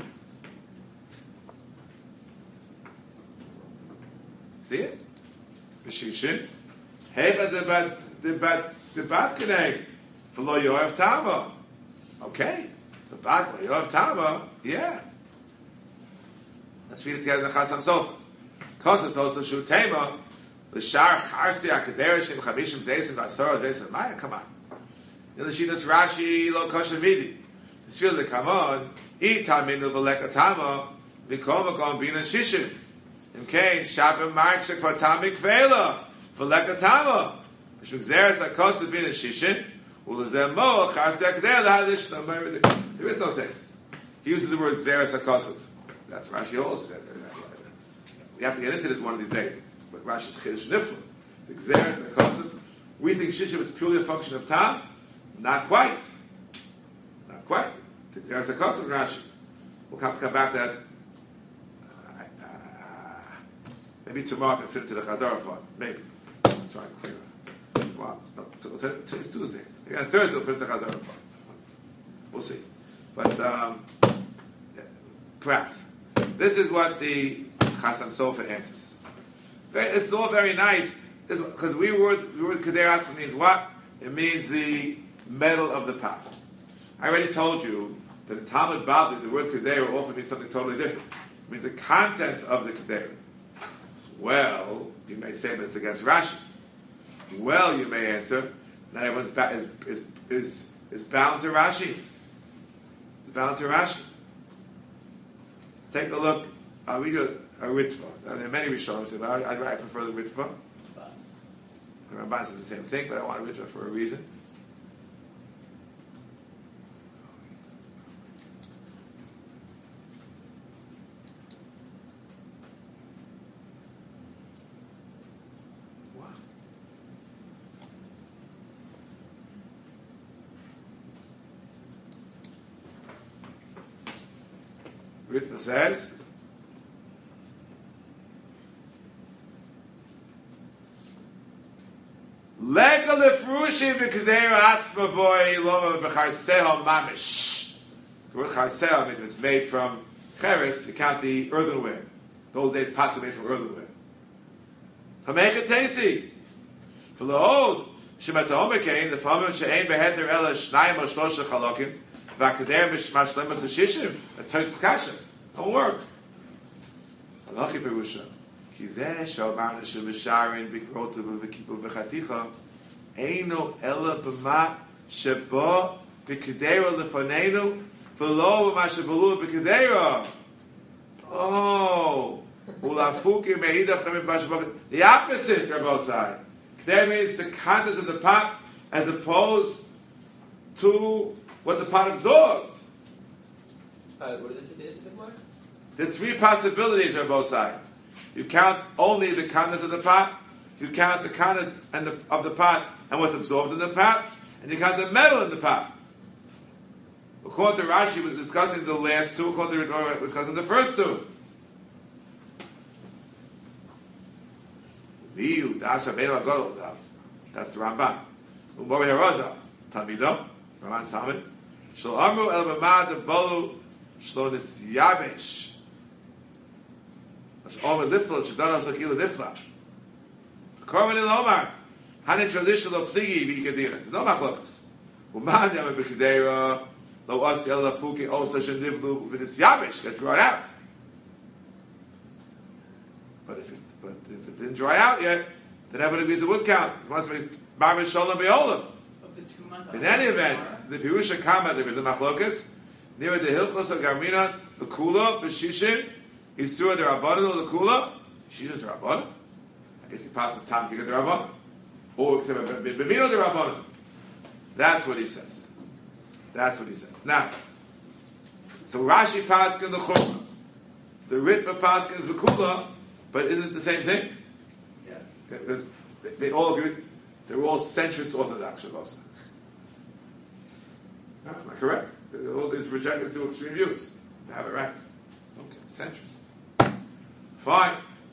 See it? B'Shishim. Heicha debat debat debat kenei v'lo yoav tama. Okay, so bat v'lo yoav tama. Yeah. Let's read it together in the Chasam Sofer. Kosas also shu tema l'shar charsi akaderishim chamishim zeisim v'asor zeisim maya. Come on. In the Shinas Rashi lo kosher midi. It's really come on. Itaminu v'leka tama v'kol v'kol bina shishim. Okay, Shabbat Markshak for Tamik Vela for Lekatama. Shmigzeres Akos bin a Shishin. Ulazemo Charsiak there the Hadish. There is no text. He uses the word Xeris Akosov. That's Rashi also said. We have to get into this one of these days. But Rashi's Chiddush Nifla. The Xeris Akosov. We think Shishim is purely a function of Tam. Not quite. Not quite. It's Xeris Akosov Rashi. We'll have to come back to that. Maybe tomorrow I can fit into the Chazara part. Maybe. Try and clear it. Wow. No, today's Tuesday. Maybe on Thursday we'll fit into the Chazara part. We'll see. But um, yeah, perhaps. This is what the Chasam Sofer answers. Very, it's all very nice. Because we word, the word Kedei Atzma means what? It means the metal of the pot. I already told you that in Talmud Bavli, the word Kedei often means something totally different. It means the contents of the Kedei. Well, you may say that it's against Rashi. Well, you may answer, Not everyone's ba- is, is is is bound to Rashi. Is bound to Rashi. Let's take a look. I'll read you a, a Ritva. There are many Rishonim, but I, I, I prefer the Ritva. The Ramban says the same thing, but I want a Ritva for a reason. Ritva says, Lega lefrushi b'kedera atzma boy loma b'charseha mamish. The word charseha means if it's made from cheres, you count the earthenware. Those days pots were made from earthenware. Hamecha teisi. For the old, shemata omekein, the famim she'ein beheter ela shnayim o shlosha chalokim, v'akedera mishmash lemas hashishim. That's Tosh's kasha. Don't work. Halachi perusha. Ki zeh she'omarna she'misharin b'krotu v'kipu v'chaticha eino ela b'ma sheba b'kedera lefanenu v'lo b'ma shebalu b'kedera. Oh. Ulafuki me'idach namim b'ashbach. The opposite, Rabbi Osai. Kedera means the contents of the pot as opposed to what the pot absorbed. Uh, what are the two days of the Gemara? The three possibilities are both sides. You count only the contents of the pot, you count the contents and the, of the pot and what's absorbed in the pot, and you count the metal in the pot. According to Rashi, we're discussing the last two, according to Ritva, we're discussing the first two. That's the Ramban. Umori Haraza, Talmido, Ramban Salmon, Shal Amru El Bamad the Bolu Shlo Nisyabesh. That's all the lifla, Shadana Sakila Nifla. Korban Il Omar, Hanit Tradition Lo Pligi Bikadira. There's no machlokas. Umad Yama Bikadera, Lo Asi El Lafuki, also Shanivlu, Vinisyabesh, get dried out. But if it, but if it didn't dry out yet, then everybody agrees it would count. It must be Barba Shalom Be'olam. In any event, the Pirusha Kama, there is a machlokas, near the Hilchos of Garmina, the Kula, B'Shishin, Isura the Rabbanon, the Kula, Shishin the Rabbanon. I guess he passes time to get the Rabbanon. Or B'Mino the Rabbanon. That's what he says. That's what he says. Now, so Rashi paskin the Chumrah. The Ritva paskin is the Kula, but isn't it the same thing? Yeah. Because they, they all agree, they're all centrist Orthodox Shabbos. Am I correct? They're all rejected to extreme views. They have it right. Okay, centrist. Fine.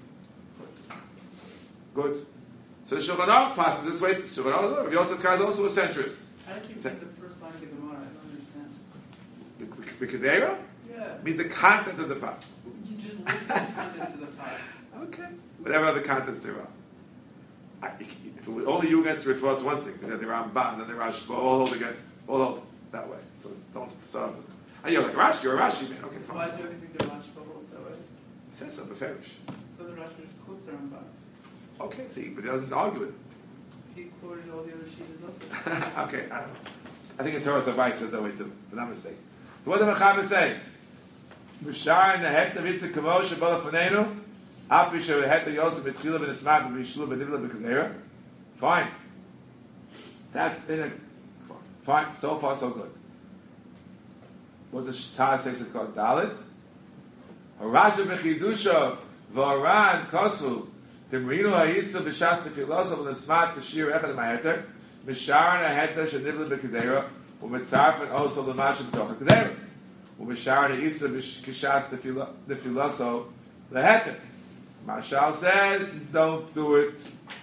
Good. Good. So the Shulchan Aruch passes this way. Shulchan Aruch, Yosef Kar is also a centrist. How does he take the first line of the Gemara? I don't understand. The Kedera Yeah. means the contents of the pot. You just list the contents of the pot. Okay. Whatever other contents there are. I, if it was only you against Ritva, it's one thing. But then the Ramban, and then the Rashi, all hold against, all hold that way. So don't start with it. And you're like, Rashi, you're a Rashi man. Okay, fine. Why do you think the Rashi holds that way? It says so, Beferish. So the Rashi just quotes the Ramban. Okay, see, but he doesn't argue with it. He quoted all the other sheets also. Okay, I don't know. I think in Torah Savai says that way too, but not mistake. So what did Mechaber say? B'shar in the het of Yitzhak Kavo Shabbat Lefanenu, Afi Shabbat het of Yosef B'tchila B'nismat B'Yishlu B'nivla B'Kedera. Fine. That's in a fine. So far, so good. What's the Shtar says it's called Dalit? Harasha B'Chidusha V'Aran Kosu Timrinu Ha'isa B'Shas Tefilosov B'Nismat B'Shir Echad Ma'eter B'Shar in the het of Shanivla B'Kedera U'Mitzarfen also L'Masha B'Tocha Kedera U'Mishar in the Isa B'Kishas Tefiloso L'Heter. Mashal says, don't do it.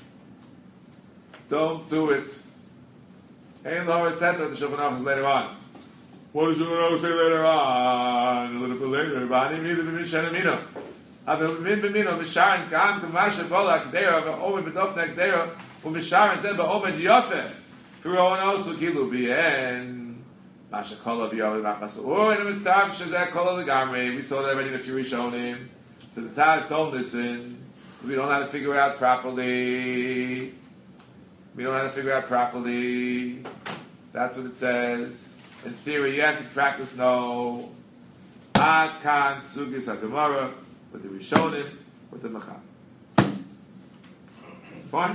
Don't do it. Ein Lower Setter, the Shulchan Aruch later on. What does Shulchan Aruch say later on? A little bit later. Bani Mida B'Mishan Amino. Ava Min B'Mino, Misharin Kam Kamasha Bola Kedera, V'Omed B'Dofne Kedera, U'Misharin Zeh B'Omed Yofeh. Through Owen also Kilu B'Yen. Masha Kola B'Yovi Machas. Or in the Mitzvah Shazeh Kola L'Gamrei. We saw that already in a few Rishonim. So the Taz don't listen. We don't know how to figure it out properly. We don't know how to figure out properly. That's what it says. In theory, yes. In practice, no. Ad kan sugis haGemara with the Rishonim, with the Machab. Fine.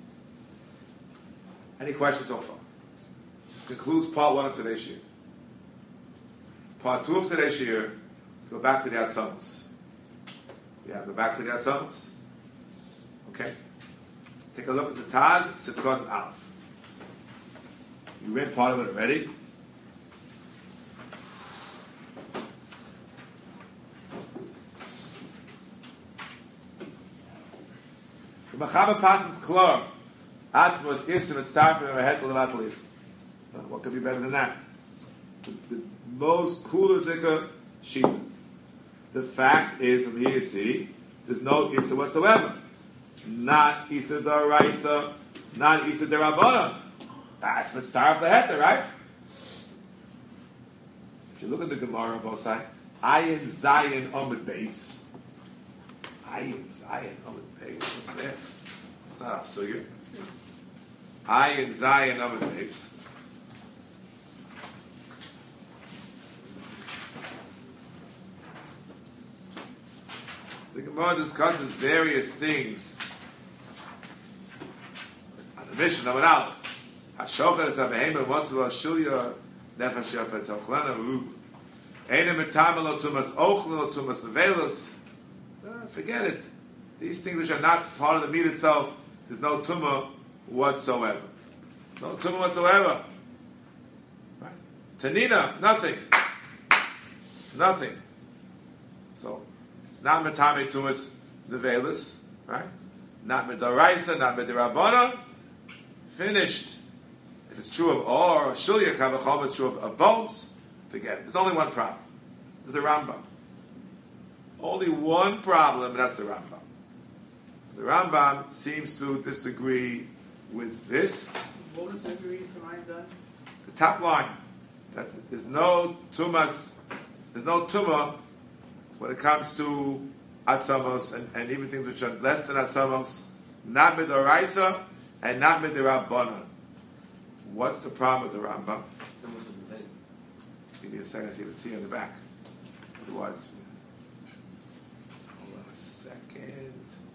Any questions so far? This concludes part one of today's shir. Part two of today's shir. Let's go back to the Atzamos. Yeah, go back to the Atzamos. Okay. Take a look at the Taz, Sifkot and Aleph. You read part of it already. The Machaba Passen's Klor, Atzmos Isim, and Starfim, and Hetel, and Atalis. What could be better than that? The, the most cooler dicker Shita. The fact is, from here you see, there's no Issa whatsoever. Not Issa D'Oraisa, not Issa D'Rabbanan. That's what starf the heter, right? If you look at the Gemara on both sides, Ayin Zayin Omid Beis. Ayin Zayin Omid Beis. What's there? It's not Asugir. Ayin Zayin Omid Beis. The Gemara discusses various things on the mission of an Aleph. Hashocher is a behemoth, what's the Shilya, Nefesh Yafet Tochlana, Ru. Einem Metamelo Tumas Ochlano Tumas Nevelos. Forget it. These things which are not part of the meat itself, there's no Tumah whatsoever. No Tumah whatsoever. Right? Tanina, nothing. Nothing. So, it's not Metame Tumas Nevelos, right? Not Medoraisa, not Medirabana. Finished. If it's true of or Shulya Chavachom, it's true of, of bones, forget it. There's only one problem. There's the Rambam. Only one problem, and that's the Rambam. The Rambam seems to disagree with this. What was agree from Einstein? The top line. That there's no tumas, there's no tumah when it comes to atzamos and, and even things which are less than atzamos, not midoraisa and not midirabbanan. What's the problem with the Rambam? Give me a second, you can see on the back. It was. Hold on a second.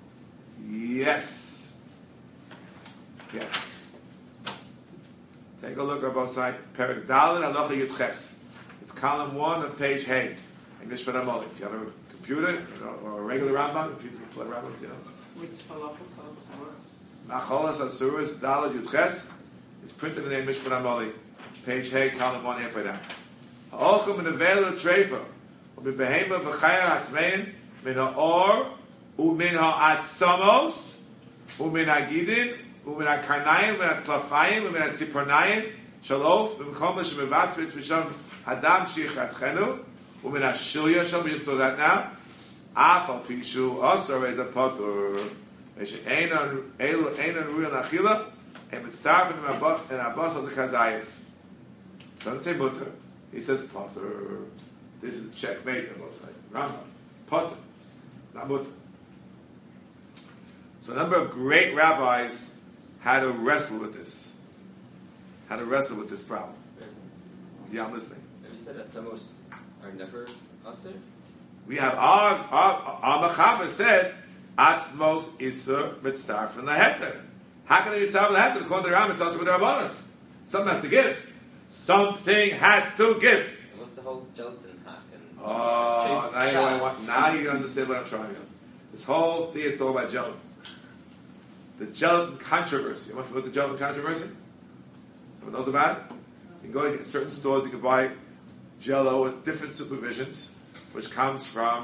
Yes. Yes. Take a look at both sides. Perek Dalet Halacha Yudches. It's column one of page Hey. In Mishpat Amoli. If you have a computer you know, or a regular Rambam, if you just let Rambams, you know. Which halachos? Halachos what? Macholas Asuras Dalet Yudches. It's printed in the Mishpat Amoli. Page Hey, column one, halfway down. Ha'olchum in the veil of Treifa. U'bibehema v'chaya ha'tmein min ha'or u'min ha'atzamos u'min ha'gidin u'min ha'karnayim u'min ha'tlafayim u'min ha'tzipornayim shalof u'mchom l'shemevatzvis misham hadam shi'chatchenu u'min ha'shilya shal, we just saw that now. Af al pishu osar is a potur. Einon ru'il nachila and mitzarvin in abbas of the kazayas. Doesn't say mutter. He says potter. This is checkmate on both sides. Rambam. Potter. Not mutter. So a number of great rabbis had to wrestle with this. Had to wrestle with this problem. Yeah, I'm listening. Have you said that Samos are never Aser? We have our our, our Machaba said Atzmos Isur Mitzvah from the Heter. How can it be Mitzvah from the Heter? According to the Rambam, it's also with the Rabbanan. Something has to give. Something has to give. And what's the whole gelatin hack? And Oh, now you, want, now you understand what I'm trying to. This whole thing is all about gelatin. The gelatin controversy. You want to know the gelatin controversy? Everyone knows about it? You can go to certain stores, you can buy Jello with different supervisions, which comes from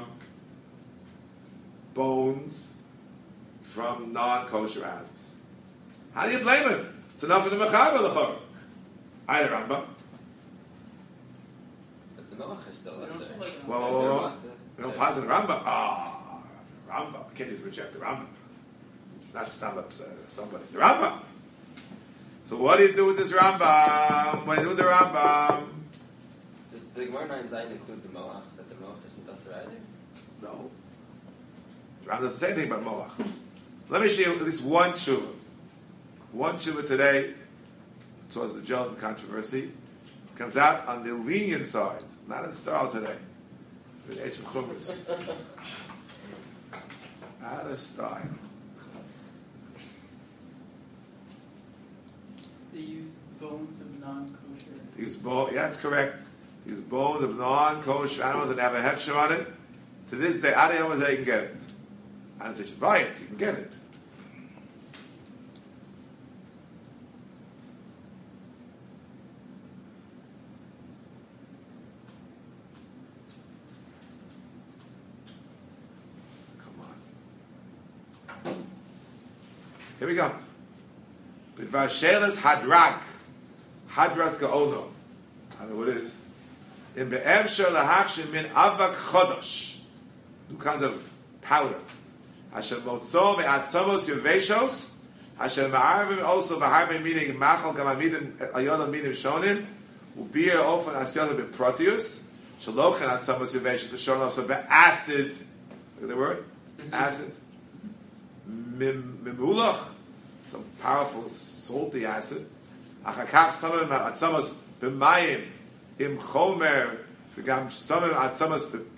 bones from non-kosher animals. How do you blame him? It's enough in the Mechaber l'chor. I the Rambam. But the Melach is still Aser. Whoa, whoa, whoa, whoa. We don't pass the Rambam. Ah, oh, Rambam. I can't just reject the Rambam. It's not stand up uh, somebody. The Rambam. So what do you do with this Rambam? What do you do with the Rambam? Does the Gemara nine Zayin include the Melach? That the Melach isn't Aser either? No. The Rambam doesn't say anything about Moach. Let me show you at least one tshuva. one shiva today, towards the gelatin controversy, comes out on the lenient side, not in style today. With H of Chumras. Out of style. They use bones of non-kosher. They use bone, yes, correct. They use bones of non-kosher animals that have a hefsher on it. To this day, out of Yom Hazeh, you can get it. I don't say you should buy it, you can get it. Here we go. Bidvar Shelas Hadrag. Hadras Gaono. I don't know what it is. In Be'evsher Lahachshim min Avak Chodosh. New kind of powder. Hashem Motzo Me'atzomos Yeveshos. Hashem Ma'arvim also V'harbe meaning Machal Gamamidim Ayonah Midim Shonim. Ubir Ofan Asyonah Be'protius. Shalochen Atzomos Yeveshos. B'shon also Be'acid. Look at the word. Acid. Mimulach, some powerful salty acid. Achakach samim atzamas b'mayim im chomer v'gam samim atzamas b.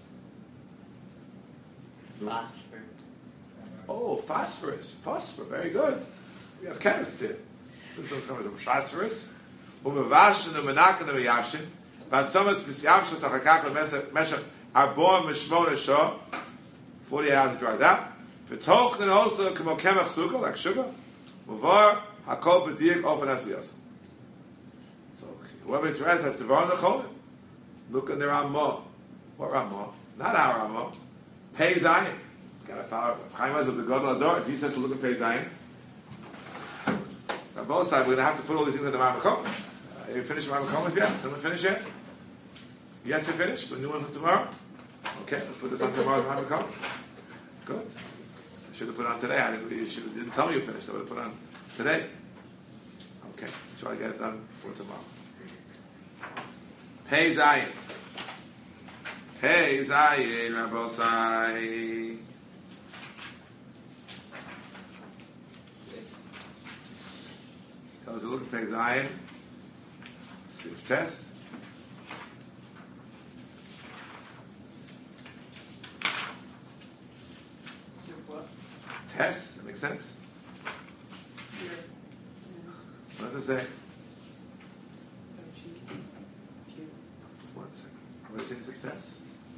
Phosphor. Oh, phosphorus, phosphor, very good. We have chemists here. This is coming from phosphorus. Umevashin umenakin umeyavshin. V'atzamas b'syavshin achakach l'meshach arbor mishmona shah. Forty-eight hours it dries out. V'tochnen also k'mo kemach sukkah, like sugar. Muvar hakol b'diak ofan asiyas. So whoever it's rest has to run the cholim. Look in the Ramah. What Ramah? Not our Ramah. Pei Zayin. Got to follow. Chaim was the God of the door. If he says to look at Pei Zayin, on both sides we're going to have to put all these things in the Ramah Chomas. Uh, you finished Ramah Chomas yet? Didn't we finish yet? Yes, we finished. The new one for tomorrow. Okay, we'll put this on tomorrow's Ramah Chomas. Good. Should have put it on today. I didn't, you should have, didn't tell me you finished. I would have put it on today. Okay, try to get it done before tomorrow. Pei Zayin. Pei Zayin, Rabbosai. Tell us a look at Pei Zayin. Sif test. Test, that makes sense? Here. What does it say? One second. What does it say, test?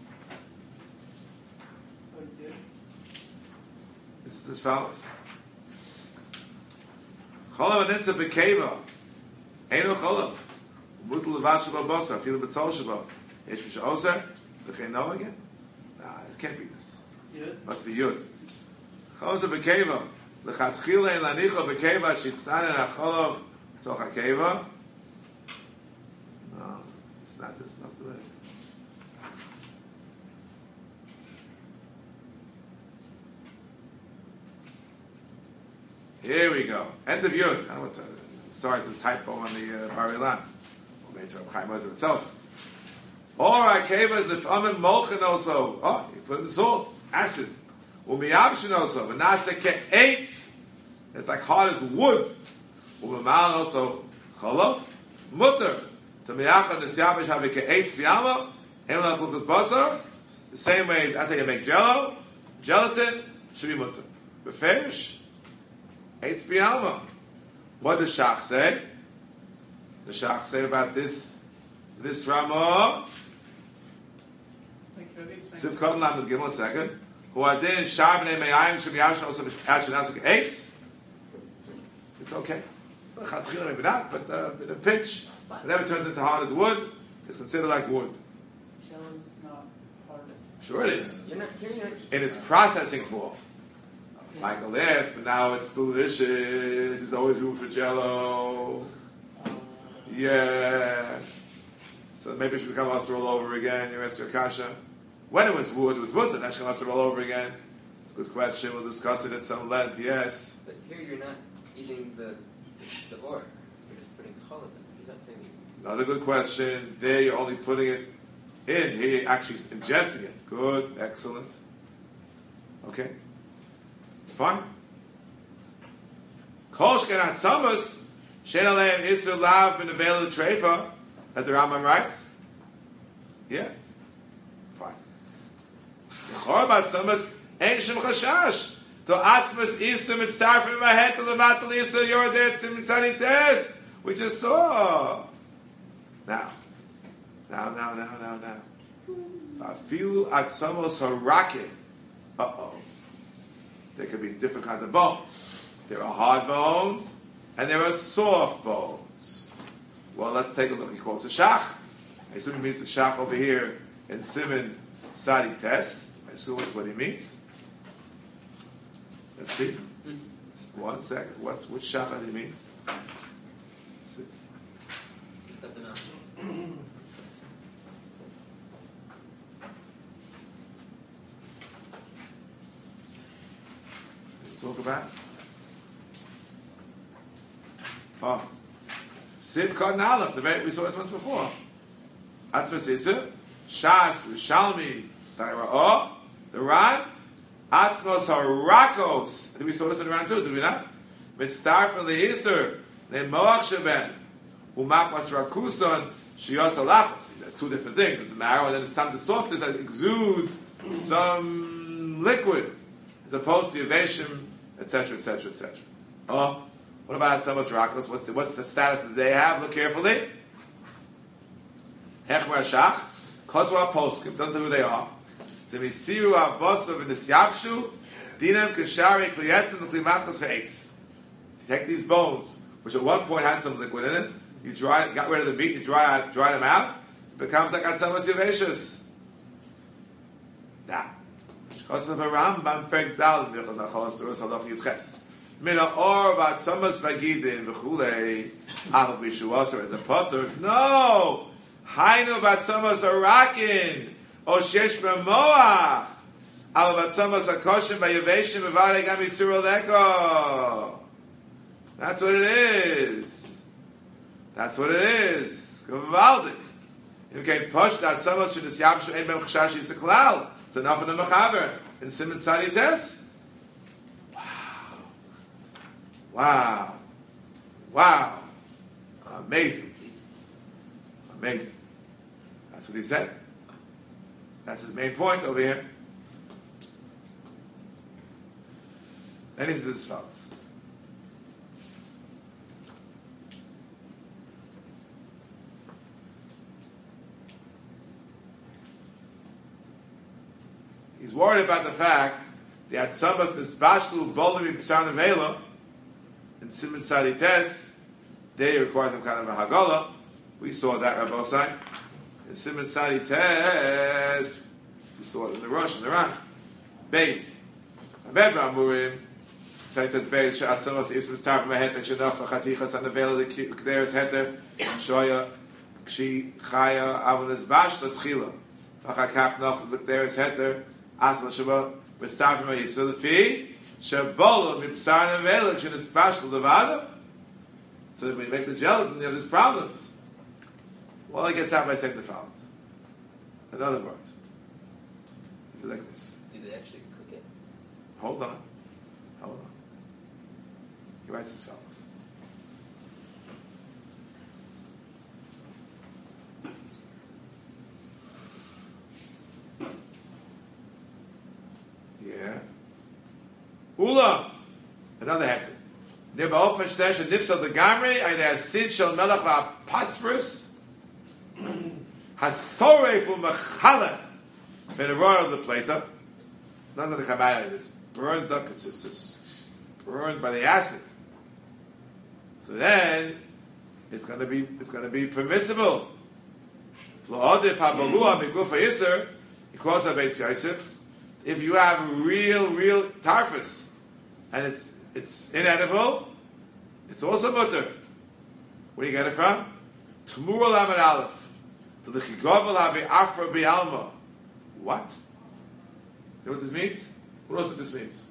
Oh, you did? This is as follows. Cholav anitza bekeva. Eino cholav. Mutal levash shaba bosa. Afilu betzol shaba. Yesh misha oser. V'chein no again? Nah, it can't be this. Yud? Must be yud. Choza bekeva. Lechatchile lanicho bekeva. Shitztanen acholav toch hakeva. No, it's not this. Not the way. Here we go. End of Yud. I don't know what to, sorry to typo on the uh, Bar Ilan. Or maybe it's Reb Chaim Ozer itself. Or Akeva Lefamim Molchen also. Oh, you put in the salt, acid. Umiyabshin also. V'nase ke'etz. It's like hard as wood. Umimal also. Cholav. Mutter. Tamiyachah nesyabish have ke'etz b'yama. Hemlach lukas basar. The same way as I make jello. Gelatin should be mutter. Beferish. Eitz b'yama. What does Shach say? The Shach say about this this Ramah? Siv Koden Lamed Gimel, a second. Who are then Shar b'nei Me'ayim Shem Yashin also Yashin Asuk Eitz? It's okay. Chatchila maybe not, but uh, in a pinch, whatever turns into hard as wood, is considered like wood. Jello's not hard. Sure it is. You're not hearing it. In its processing form. Michael yes, but now it's delicious. There's always room for Jello. Yeah. So maybe it should become Asur all over again. You ask your kasha. When it was wood, it was wood, and actually Asur all over again. It's a good question. We'll discuss it at some length. Yes. But here you're not eating the the ore. You're just putting challah in. He's not saying. Another good question. There you're only putting it in. Here you're actually ingesting it. Good. Excellent. Okay. Fine. Kolshken Atzamas, Shen Aleim Isur Lav Ben Avelu Treifa, as the Rambam writes. Yeah. Fine. Chor Batzamas, Ein Shem Chashash. To Atzmas Isur Mitztarfim Mahet Levatal Isur Yordet Mitzani Tes. We just saw. Now. Now, now, now, now, now. Afilu Atzamos Harakim. Uh-oh. There could be different kinds of bones. There are hard bones, and there are soft bones. Well, let's take a look. He calls it Shach. I assume he means the Shach over here in Simon Sadi Tes. I assume that's what he means. Let's see. Mm-hmm. One second. What's, which Shach does he mean? Let's see. Talk about oh Siv Kod Aleph, the way we saw this once before. Atzmas Isser, Shas, Rishalmi, Daira'ah, the Ran, Atzmos Harakos. I think we saw this in the Ran too, did we not? Mitztar from the Isser, the Moach Sheben, Umak Masrakuson, Shios Alachos. There's two different things. It's a marrow, and then it's some the softest that exudes some liquid, as opposed to Yaveshim, et cetera, et cetera, et cetera. Oh, what about Atzamos Rakos? What's the, what's the status that they have? Look carefully. Hechmer Shach, Kozwa Poskim, don't know who they are. Demisiru Abosov and Nisyapshu, Dinam Kashari Kliyetzim, the Klimachos Ve'etz. You take these bones, which at one point had some liquid in it, you dry it, got rid of the meat, you dry, dry them out, it becomes like Atzamos Yaveshus. Now, Kosav Rambam Perk Dal Michal Nacholas Turas Halav Yudches. Mina Or Vatzamas Vagidin V'chulei Aval Bishuaser as a potter. No, Hainu Vatzamas Arakin O Shesh B'Moach Aval Vatzamas Akoshim V'Yaveshim V'Varei Gam Yisur Oleko. That's what it is. That's what it is. Gavaldik. In case Posh Vatzamas Shudis Yabshu Ein Bem Chashash Yisaklal. It's enough in the Mechaber in Simon Sadi Tes. Wow. Wow. Wow. Amazing. Amazing. That's what he said. That's his main point over here. Then he says as follows. He's worried about the fact that Tzabas Nisbashlu Bolim P'sar Nevela in Simon Sadi Tes, they require some kind of a Hagala. We saw that, Rabbi Osai. In Simon Sadi Tes, we saw it in the Rosh and the Ran. Beis. Abed Ramurim, Sadi Tes Beis, Sha'at Tzabas Isra Starp Mehet, and Shadaf, Chatichas, and Nevela, the Kderes Heter, Shoya, Kshi, Chaya, Avon Nisbashlu, Tchila. V'chakach Naf, the Kderes Heter, Asma Shabbat, Mitzarfim HaYisur Lefi, Shabbola Mipsar Nevela, Shenispashlu Levada. So that when you make the gelatin, you have these problems. Well, it gets out by saying the fouls. In other words, if you like this. Do they actually cook it? Hold on. Hold on. He writes his fellows. Yeah. Ula, another hector. Nibba ofen shtesh and nifsal the gamri, and there's sid shel melach v'apasperus, hasore fu mechala, ben a royal the plata. Not going to come out of this burned up, it's just, just burned by the acid. So then, it's going to be, it's going to be permissible. V'odif habalua migufa yiser, he quotes our Beis Yosef. If you have real, real tarfus, and it's it's inedible, it's also mutter. Where do you get it from? Tmur Lamed Aleph. To the Chigovel Habi Afra Bialma. What? You know what this means? Who knows what this means?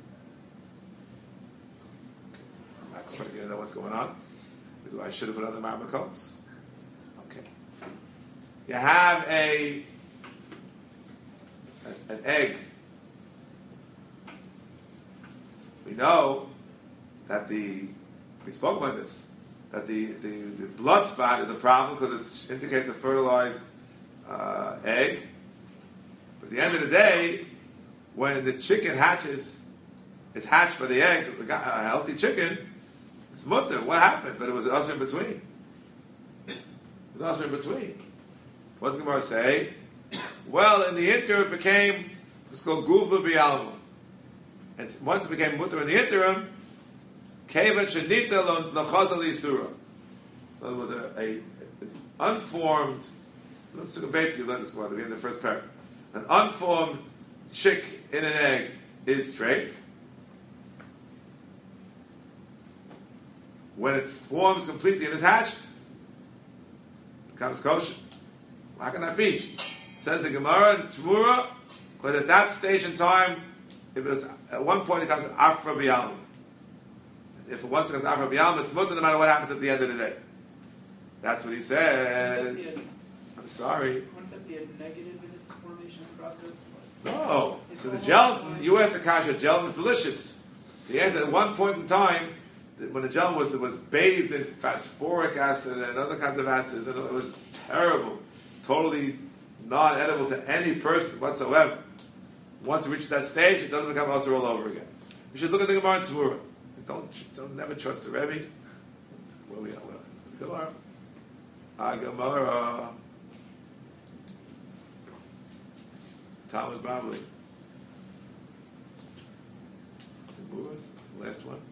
Okay. I'm not expecting you to know what's going on. This is why I should have put other marmacoms. Okay. You have a an egg. We know that the We spoke about this. That the, the, the blood spot is a problem because it indicates a fertilized uh, egg. But at the end of the day, when the chicken hatches, is hatched by the egg, a healthy chicken, it's mutter. What happened? But it was us in between. It was us in between. What's the Gemara say? Well, in the interim, it became, it's called Guvla Bialma. And once it became mutter in the interim, Kevan Shanita Lachazal Yisura. In other words, a, a, an unformed, let's look at basically, let us go on, in the first paragraph. An unformed chick in an egg is treif. When it forms completely and is hatched, it becomes kosher. How can that be? Says the Gemara, the Tmura, but at that stage in time, it was at one point it becomes Afra B'Yalma. If it once becomes Afra B'Yalma, it's mutter no matter what happens at the end of the day. That's what he says. I'm sorry. Wouldn't that be a negative in its formation process? No. So the gel, you asked the kasha, gel is delicious. The answer at one point in time, when the gel was, it was bathed in phosphoric acid and other kinds of acids, and it was terrible. Totally non-edible to any person whatsoever. Once it reaches that stage, it doesn't become usher all over again. We should look at the Gemara and Tzmura. Don't, don't never trust the Rebbe. Where we are? Gemara. Ah, Gemara. Talmud Bavli. Tzmura is the last one.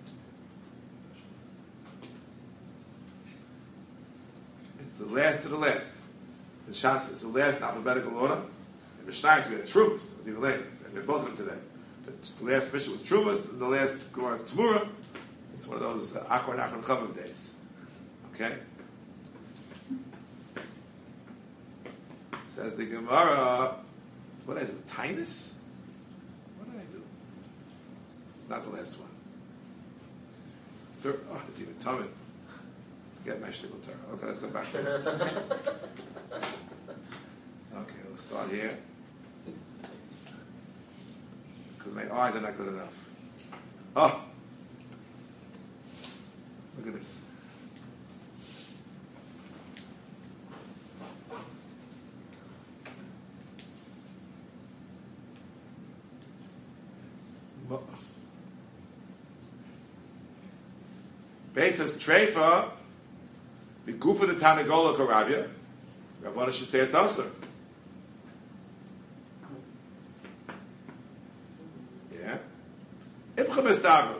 It's the last to the last. The Shas is the last alphabetical order. And Mishnah we had Trumas. It's even later. And we had both of them today. The last Mishnah was Trumas, and the last Gemara is Tzmura. It's one of those uh, Achron Achron Chavav days. Okay? Says the Gemara, what did I do? Tinus? What did I do? It's not the last one. Third, oh, it's even Tummin. Forget my shtickle Torah. Okay, let's go back there. Okay, we'll start here. Because my eyes are not good enough. Oh! Look at this. Beit says Treifa, the goof of the Tanagola Karabia. Rabbana should say it's also. Yeah. Ibcha Mestabra.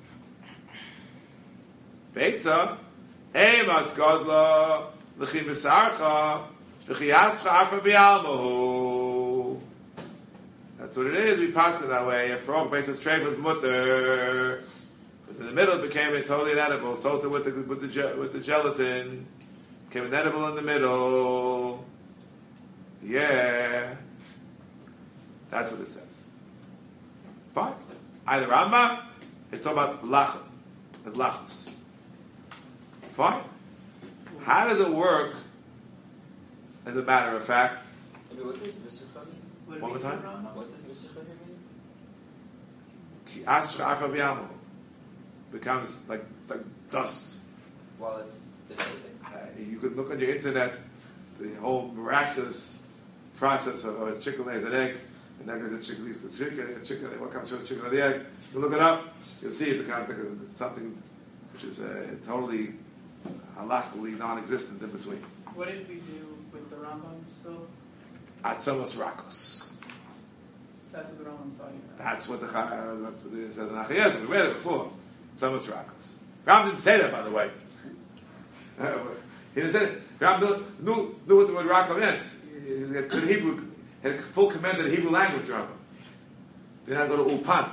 Beitza, Emas Godla, L'chi Besarcha, L'chi Yascha Afra Bialmahu. That's what it is. We pass it that way. A frog basis Treifa is mutter. Because in the middle it became a totally inedible. So too with the with the with the gelatin, became inedible in the middle. Yeah, that's what it says. Fine. Either Rambam, it's talking about lachim, as lachus. Fine. How does it work? As a matter of fact. I mean, what does Mishra mean? One more time. What does Mishra mean? Ki asra afra b'yamo. Becomes like like dust. While it's developing. Uh, you could look on your internet, the whole miraculous process of a chicken lays an egg, and then the chicken leaves the chicken, and chicken, what comes first, the chicken or the egg? You look it up, you'll see it becomes like a, something which is uh, totally halachically non-existent in between. What did we do with the Rambam still? Atzomos rakos. That's what the Rambam's talking about. That's what the uh, it says in Achayezim. We read it before. Atzomos rakos. Ram didn't say that, by the way. Uh, he didn't say it. Ram knew, knew, knew what the word rako meant. He had good Hebrew, had a full command of the Hebrew language, Rambam. Did not go to Ulpan.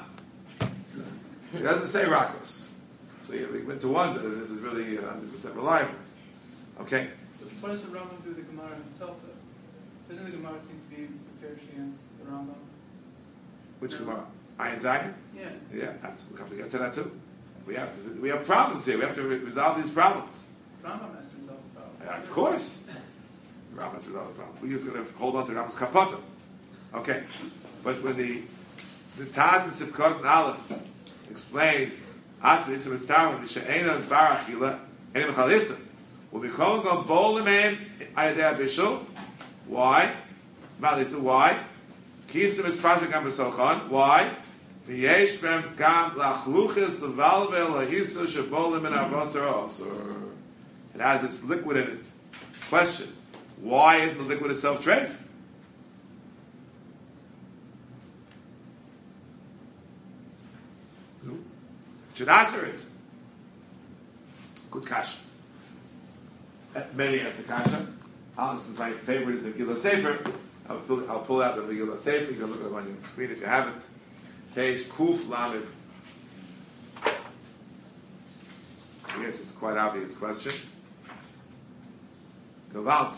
He doesn't say rakos. So yeah, we went to wonder that this is really one hundred percent reliable. Okay? What does the Rambam do the Gemara himself, though? Doesn't the Gemara seem to be prepared against the Rambam? Which Gemara? Ayin Zayin? Yeah. Yeah, that's, we'll have to get to that too. We have to, we have problems here. We have to re- resolve these problems. The Rambam has to resolve the problem. Yeah, of course. The Rambam has to resolve the problem. We're just going to hold on to Rambam's kapata. Okay. But when the the Taz and Sifkot and Aleph explains Atzah Isser Mitzvah V'She'ena Bar Achila Eina B'Chal Isser. When we call and go Bol L'Meim Ayadei Abishul. Why? Why? Kisem Mitzvah Gam B'Solchan. Why? V'yesh Bem Gam Lachluchis L'Valvel Ha'Isser Shebol L'Meim Avosar Osor. It has this liquid in it. Question: why isn't the liquid itself treif? Should answer it. Good kasha. Many ask the kasha. Hans is my favorite is Megillah Sefer. I'll pull, I'll pull out the Megillah Sefer. You can look at it on your screen if you haven't. Page Kuf Lamed. I guess it's quite obvious question. Gewalt.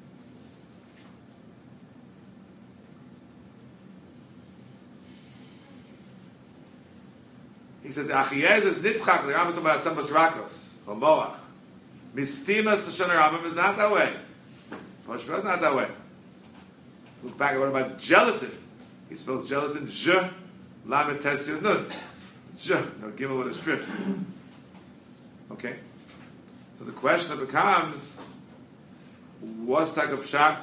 He says, Achiyez is nitzchak, the Rambam is about Tzambas Rakos, or Moach. Mistimas Lashon Rambam is not that way. Poshba is not that way. Look back at what about gelatin. He spells gelatin, J, Lamed Tes Yud Nun. J, no, Gimel with a strip. Okay? So the question that becomes, what's tak of pshat?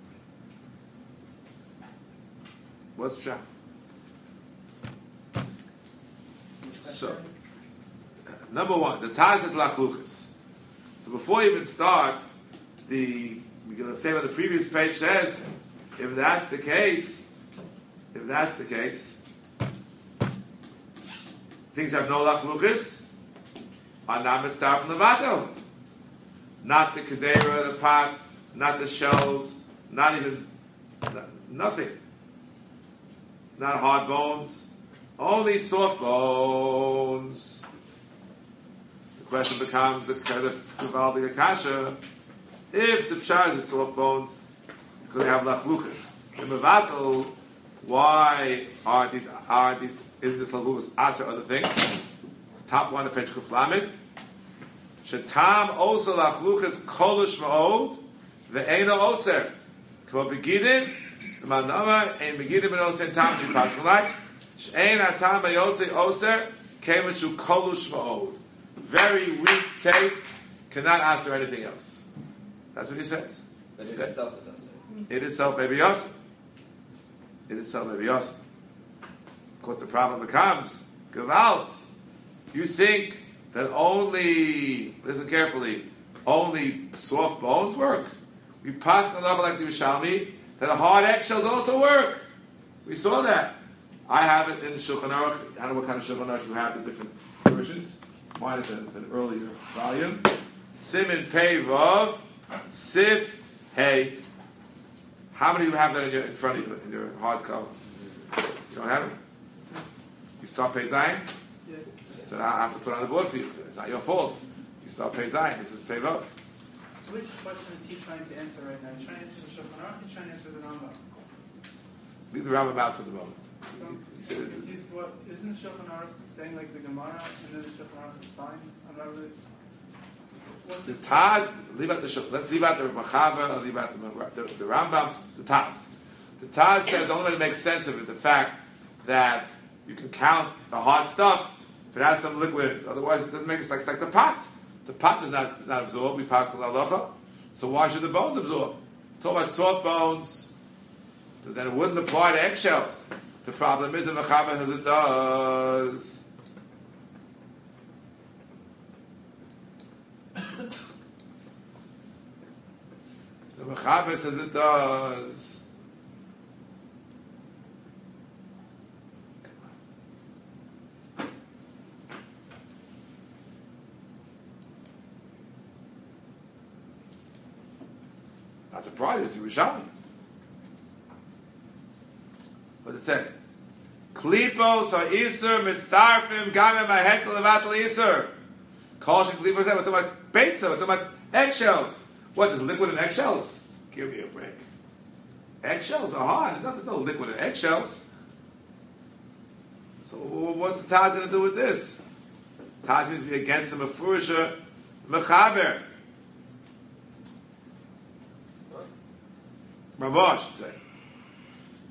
What's pshat? So, uh, number one, the Taz is lachluchis. So before you even start, the we're going to say what the previous page says. If that's the case, if that's the case, things have no lachluchis are not mitzvah from levato. Not the kedera, the pot, not the shells, not even nothing. Not hard bones. Only soft bones. The question becomes the kind of Kavaldi Akasha. If the pshar is soft bones, because they have lachluchas. The mevatel, why are these are these is this lachluchas aser other things? The top one, the page kuflamid. Shetam also lachluchas kolish ma'od ve'ena oser. Kmo begidin the manama and begidin ben oser tam to pasmalai. She'ein atam bayotze oser came into kolush ma'od. Very weak taste, cannot answer anything else. That's what he says. But it itself is also. It itself may be awesome. It itself may be awesome. Of course, the problem becomes, Gewalt, you think that only, listen carefully, only soft bones work? We pass the level like the Yerushalmi, that hard eggshells also work. We saw that. I have it in Shulchan Aruch. I don't know what kind of Shulchan Aruch you have, the different versions. Mine is an earlier volume. Simin Pei Vav, Sif Hey. How many of you have that in, your, in front of you, in your hardcover? You don't have it? You start Pei Zayin? Yeah. So now I have to put it on the board for you. It's not your fault. You start Pei Zayin. This is Pei Vav. Which question is he trying to answer right now? He's trying to answer the Shulchan Aruch, he's trying to answer the Rambam. Leave the Rambam out for the moment. So, He says, he's, what, isn't Shulchan Aruch saying like the Gemara, and then the Shulchan Aruch is fine? I'm not really... What's the his- Taz, leave out the Shul- let's leave out the Machava, leave out the, the, the Rambam, the Taz. The Taz says the only way to make sense of it, the fact that you can count the hard stuff if it has some liquid in it. Otherwise, it doesn't make sense. Like, it's like the pot. The pot does not does not absorb. We pass with halacha. So why should the bones absorb? Talk about soft bones, but then it wouldn't apply to eggshells. The problem is the Machava says it does. The Mechaber says it does. Not surprised, it's Yerushalmi. What does it say? Klipos ha'isur mitztarfim gamem ha'hekel levatel isur. Kolshin klipos, we're talking about beitza, we're talking about eggshells. What, is liquid in eggshells? Give me a break. Eggshells are hard. There's nothing, no liquid in eggshells. So what's the Taz going to do with this? Taz seems to be against the Mefurisha Mechaber. Ramah, I should say.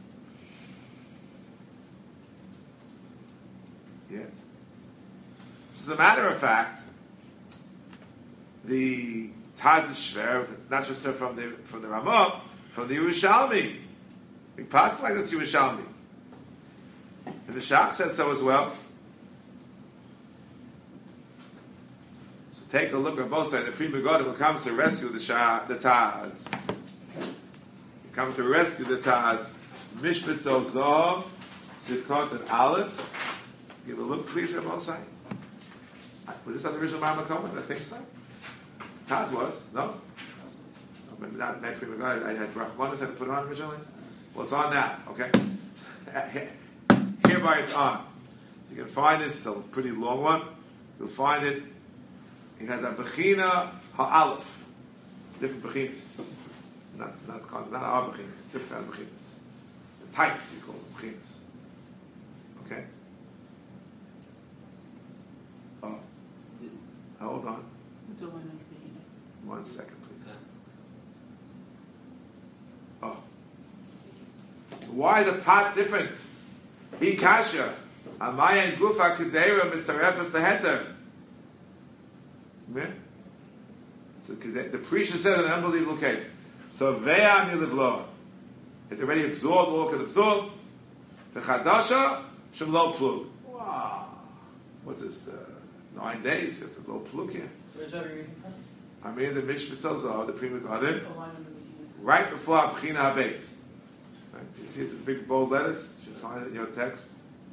Yeah. As a matter of fact, the Taz is shver, not just from the from the Ramah, from the Yerushalmi. We pass like this Yerushalmi. And the Shach said so as well. So take a look at both sides. The Pri Megadim who comes to rescue the Shah, the Taz. He comes to rescue the Taz. Mishpat Zov, Tzidkot and Aleph. Give a look, please, at both sides. Was this on the original Ma'amar Komas? I think so. Taz was, no? No, maybe not. Maybe I had Rachmanis had to put it on originally. Well, it's on that, okay? Hereby it's on. You can find this. It's a pretty long one. You'll find it. It has a Bechina Ha'alef. Different Bechinas. Not, not, not our Bechinas. Different kind of Bechinas. The types, he calls them Bechinas. Okay? Oh. Hold on. One second, please. Oh. Why is the pot different? He kasha. Amaya and Gufa Kedera Mistarefas the Heter. So the Prisha said an unbelievable case. So Ve'am Yilivlo. It's already absorbed, all can absorb. The Chadasha, Shem Lo Plug. Wow. What's this? The nine days? There's a low plug here. So where's that reading from? I mean the Mishpat Zozah, the Pri Megadim, right before Abchina HaBeis. Right? You see it in big bold letters? You should find it in your text.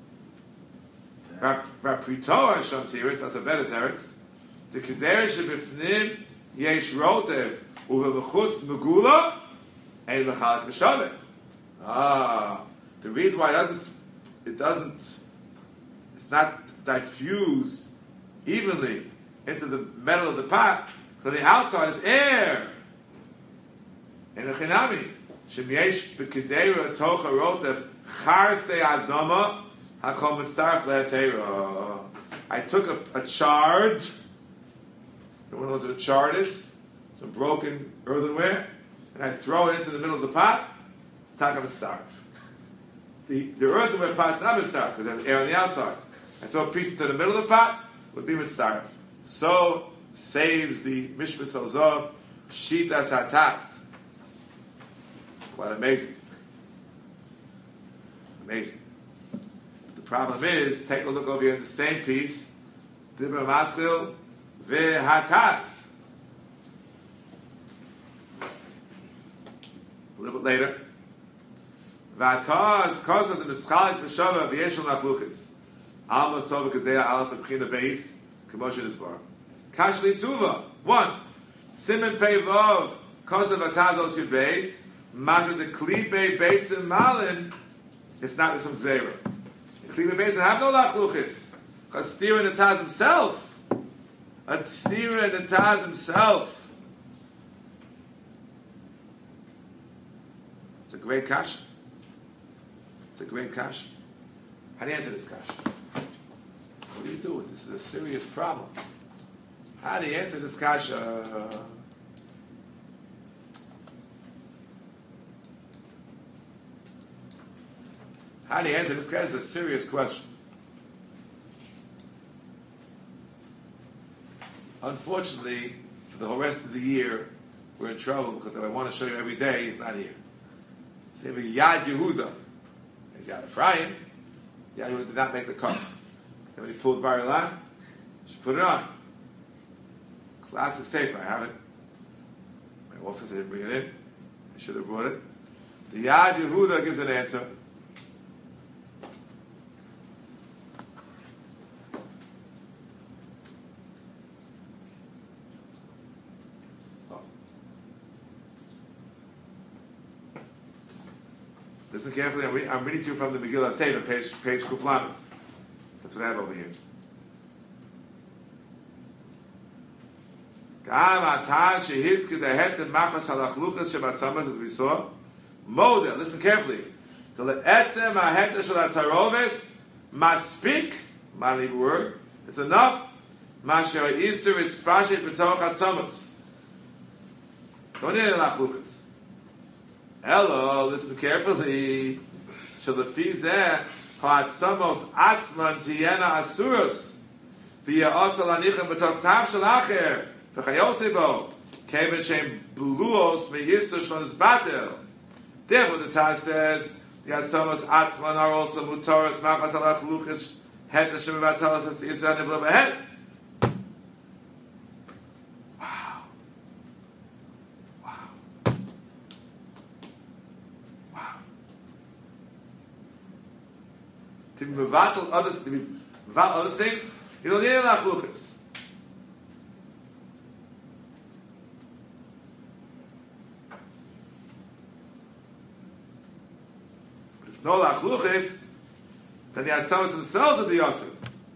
Vapritoa Sham Teretz, that's a better teretz. The Kedera Shebifnim Yesh Rotev Uve Mechutz Megula Ein Mechalak Meshaveh. Ah, the reason why it doesn't, it doesn't, it's not diffused evenly into the metal of the pot. So the outside is air. In a chinami, shemyesh b'kedera tocha rotev charse adama hakom mitzaref le'atera. I took a, a chard. Everyone knows what a chard is? Some broken earthenware, and I throw it into the middle of the pot. Taka mitzaref. The the earthenware pot is not mitzaref because there's air on the outside. I throw a piece into the middle of the pot, would be mitzaref. So saves the Mishpat Zozah Shitas HaTaz. Quite amazing. Amazing. But the problem is, take a look over here in the same piece, Dibra Maskil Ve'hataz. A little bit later, V'hataz Kosa the Mischalik B'Shava V'yeshel Nachluchis Alma Sova Kedea Aleph B'China Beis K'moshe Nizbar. Kashli Tuva. One. Simen Pei Vov. Kosa V'hataz Osi Beis. Masha the Klipe Beitzim Malin. If not, with some Gzeira. The Klipe Beitzim have no Lachluchis. Because Stira and the Taz himself. A Stira and the Taz himself. It's a great kasha. It's a great kasha. How do you answer this kasha? What do you do with this? This is a serious problem. How do you answer this kasha? How do you answer this kasha? It's a serious question. Unfortunately, for the whole rest of the year, we're in trouble because if I want to show you every day, he's not here. So we have Yad Yehuda. He's Yad Ephraim. Yad Yehuda did not make the cut. And when he pulled Bar Ilan, she put it on. Classic Sefer. I have it. My office, I didn't bring it in. I should have brought it. The Yad Yehuda gives an answer. Listen carefully. I'm, re- I'm reading to you from the Megillah Seder, page page Kuflanu. That's what I have over here. As we saw, Moda. Listen carefully. The le'etzem ha'heter shel ha'taroves maspik. Mali word. It's enough. Masher isur is spashet b'toch hatzamas. Don't need any lachlukas. Hello, listen carefully. Shalafizeh ha'atzamos atzman tiyena asurus via asal anichem b'tok tav shel acher v'chayotze bo keven shem bluos me'yisur shlon batel. Therefore, the Taz says the Atzamos Atzman are also mutaras machas alach luchis het the shem batalas as Yisrael nibla behet. Wow, wow, wow. To be mevatel other to be mevatel other things, you don't need alach luchis. No lachluchis, then the Atzamas themselves would be awesome.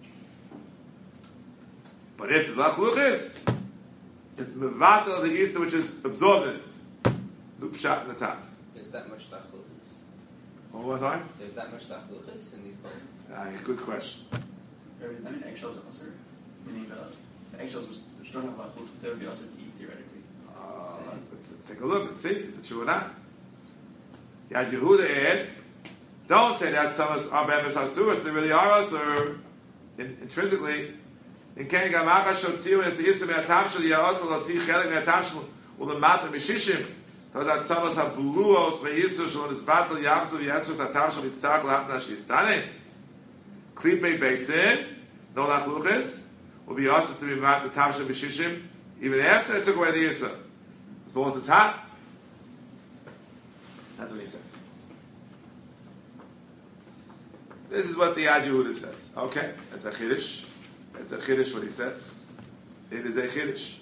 But if there's lachluchis, it's mevatel the Easter which is absorbed in it. Lupshat in the tas. There's that much lachluchis. One more time? There's that much lachluchis in these bones? Ah, good question. There is, I mean, eggshells are also, meaning uh, the eggshells are strong enough, they would be also to eat theoretically. Uh, let's, let's take a look and see. Is it true or not? Yad Yehuda adds, don't say that some are be'emes asuras, they really are us, or in, intrinsically. In ken gamacha shotziu es yisur me'atav shel ya'osel latzi chelik me'atav shel ulemata mishishim. Those that some have bluos me'yisur shel unisbatel yachzu v'yesur satav shel mitzach l'hapna shistane. Klipe beitzin, no lachluchis, will be also to be mat the tav shel mishishim, even after they took away the yisur. As long as it's hot. That's what he says. This is what the Yad Yehuda says. Okay, that's a chiddush. That's a chiddush what he says. It is a chiddush.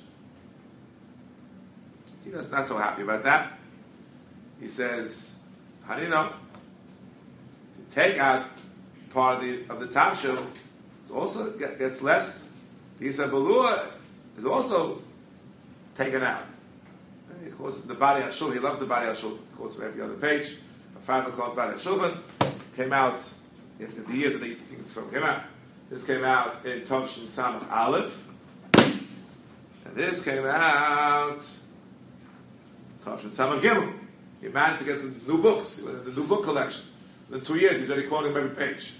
He's not so happy about that. He says, how do you know? To take out part of the of the tavshil, it also gets less. The Yisra Balua is also taken out. And of course, it's the body Hashul. He loves the body Hashul. Of course, every other page, a father calls body Hashulvan came out. After the years that these things came out, this came out in Tovshin Samach Aleph, and this came out Tovshin Samach Gimel. He managed to get the new books, the new book collection. In two years, he's already quoting every page.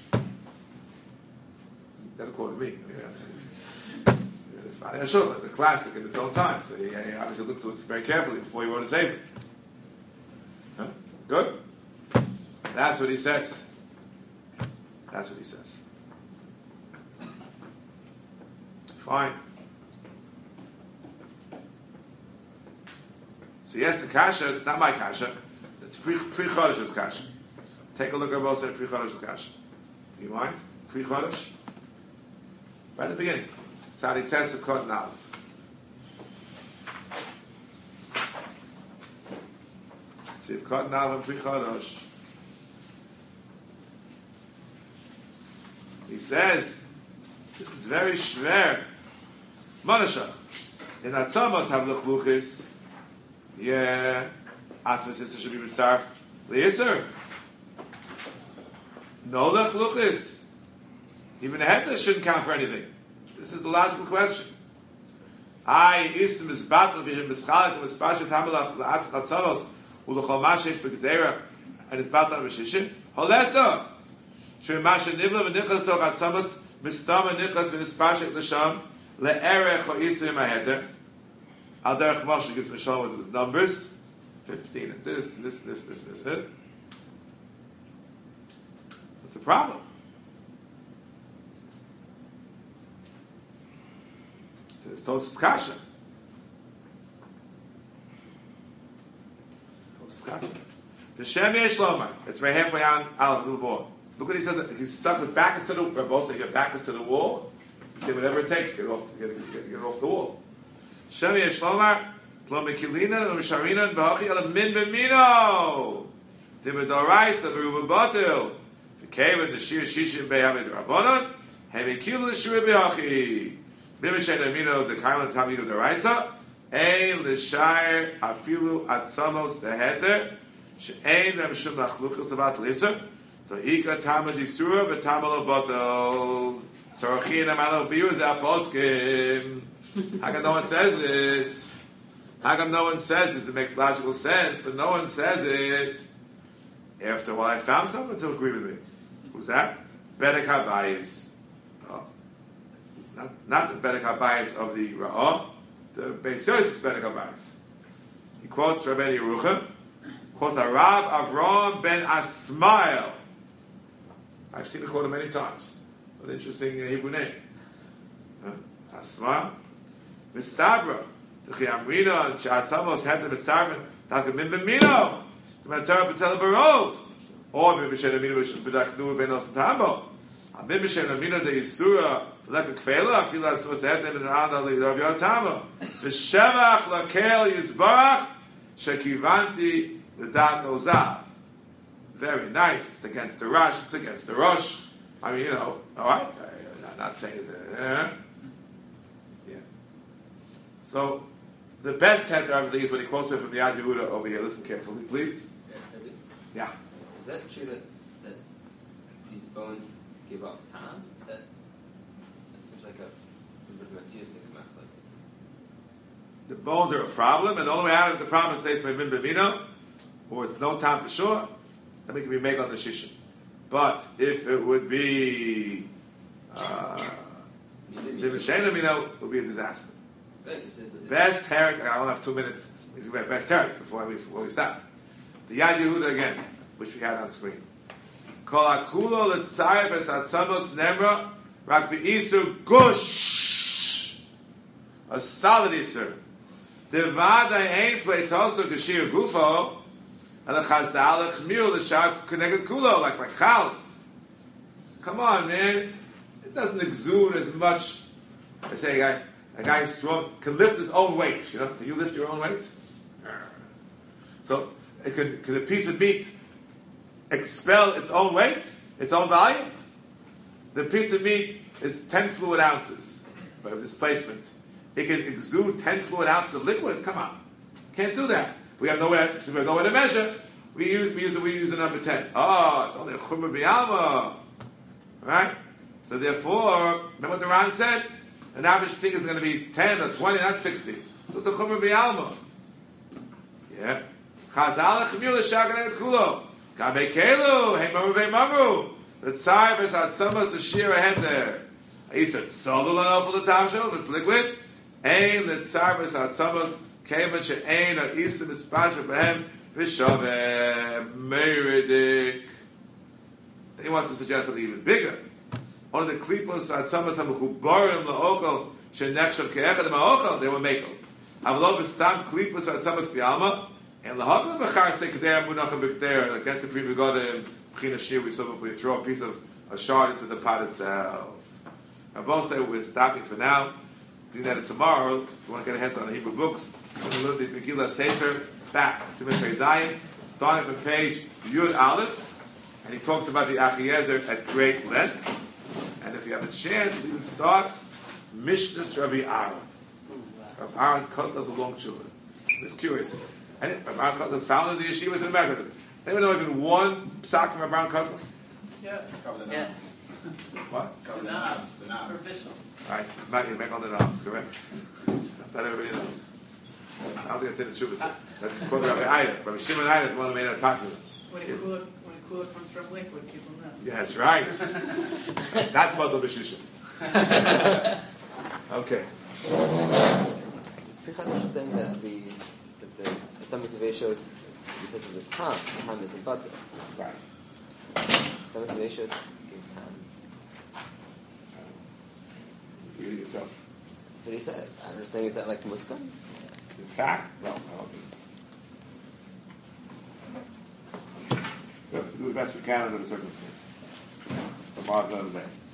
Never quoted me. Fadi Hashul, it's a classic in its own time, so he, he obviously looked to it very carefully before he wrote his Sefer. Huh? Good? That's what he says. That's what he says. Fine. So yes, the kasha, it's not my kasha. It's pre-Chodesh's kasha. Take a look at both sides of pre-Chodesh's kasha. Do you mind? Pre-Chodesh? Right at the beginning. Sadi Tessa Kot Nav. See if Kot Nav and pre-Chodesh. He says, this is very shver. Monashach. In Atzamos have lechluchis. Yeah. Atzmas sister should be mitzarf. Le'yisr. No lechluchis. Even a heta shouldn't count for anything. This is the logical question. I isim is battle v'yim mischalik v'mispashet hamelach l'atz Atzamos u'l'chol mashesh b'gedera and it's battle v'shishim. Holesa. Masha nivla v'nichas toch atzamas mistama nichas v'nispashek l'sham le'erech or isim aheter al derech Moshe gives Mishal with numbers fifteen and this this this this this it. What's the problem? It says Tosas Kasha. Tosas Kasha. The Shem Yesh Lomar. It's right halfway on out of the ball. Look what he says. He's stuck with back to the both say get back to the wall. You say whatever it takes, get off, get, get, get off the wall. Shem Yesh Lomar, Lo Mekilina, Lo Misharina, B'Hachi Ela Min B'Mino. Timedoraisa B'Ruba Batil. V'Kevin the Shir Shishim Be'Hamid Rabbanon. Hemekil L'Shir B'Hachi. B'Mishen Amino the Kailan Tamido Doraisa. Ein L'Shire Afilu Atzamos Deheter. She'ein Rem Shum Lachluchas Abat Lisa. To'ika Tama Disura V'Tama Lobotel. Sorochin Amalo Biu is Aposkim. How come no one says this? How come no one says this? It makes logical sense, but no one says it. After a while, I found someone to agree with me. Who's that? Bedek HaBayis. Oh. not, not the Bedek HaBayis of the Ra'ah, the Beis Yosef's Bedek HaBayis. He quotes Rabbi Yerucham, quotes Rav Avram ben Asmael. I've seen it quoted many times. What an interesting uh, Hebrew name. Huh? Asmael. Mistabra. The Chiamrina and Sha'asamos had the Mitzarvin. Taka min b'mino. The Matara B'tel Barov. Or min b'shen amino b'shen b'daknu v'enos t'ambo. Min b'shen amino de Yisura v'leka kfela. I feel that's supposed to have them in the hand of Rav Yotamo. V'shevach lakel Yisbarach shekivanti l'dat ozah. Very nice. It's against the Rosh. It's against the Rosh. I mean, you know, all right. I'm not saying it's uh, yeah. So the best heter, I believe, is when he quotes it from the Ad Yehuda over here. Listen carefully, please. Yeah. Is that true that, that these bones give off time? Is that that seems like a, a bit of a tears to come out like this? The bones are a problem, and the only way out of the problem is says Mebin Bemino, or it's no time for sure. Then we can be made on the shishin. But if it would be uh, it would be a disaster. The best heresy, I only have two minutes. We can get best heresy before we before we stop. The Yad Yehuda again, which we had on screen. Kol akulo l'tzayef es atzamos nemra rak be'isu gush. A solid isur. Devada ein pleitoso geshir gufo and a chazal echmir l'shar connected kulo like like chal. Come on, man. It doesn't exude as much. I say a guy, a guy who's strong can lift his own weight. You know, can you lift your own weight? So, it could, could a piece of meat expel its own weight, its own volume? The piece of meat is ten fluid ounces by displacement. It can exude ten fluid ounces of liquid. Come on, can't do that. We have nowhere. We have nowhere to measure. We use we use we use the number ten. Oh, it's only a chumra b'yalma, right? So therefore, remember what the Ran said? An average thing is going to be ten or twenty, not sixty. So it's a chumra b'yalma. Yeah. Chazal echmir l'shagan et kulo. Kamei kelu, hey maru vei maru. The tzai v'es hatzamas the shir ahead there. He said, solu l'nofel the tavshel, if it's liquid. Ein the tzai v'es hatzamas kemen she'ein or isim ispasha b'hem v'shaveh meridik. He wants to suggest something even bigger. One of the klipos hatzamas hamechubarim la'ochel she'nechshav ke'echad ma'ochel, they were mekel. Avlo v'stam klipos hatzamas b'yalma. And the hakol b'char say k'dei amunachim b'k'dei against the previous god in b'china shir we saw before you throw a piece of a shard into the pot itself. I both say we're stopping for now. Do that tomorrow. If you want to get a head on the Hebrew books, we're going to learn the Megillah Sefer back. Simon Pei Zayin, starting from page Yud Aleph, and he talks about the Achiezer at great length. And if you have a chance, we can start Mishnah's Rabbi Aaron. Rabbi Aaron cut us a long children. It's curious. And Rabbi Aaron Kotler founded the yeshivas in America. Anyone know even one psak from Rabbi Aaron Kotler? Yeah. Cover the Yeah. knobs. What? Cover the knobs. The knobs. Professional. All right, it's back, he's back on the knobs, correct? Not everybody knows. I don't think I said the truth. That's just quote Rabbi Ida. Rabbi Shimon Ida is the one who made it popular. When it Yes. cool it, when it cool it comes from liquid, people know. Yeah, that's right. That's Mato B'Shishim. Okay. Pichadash is saying that the that the some motivations because of the time, the time isn't butter. Right. Some motivations give time. Read it yourself. That's what he said. I'm just saying, is that like Muslim? In fact, no, I don't think so. Good. We do the best we can under the circumstances. Tomorrow's another day.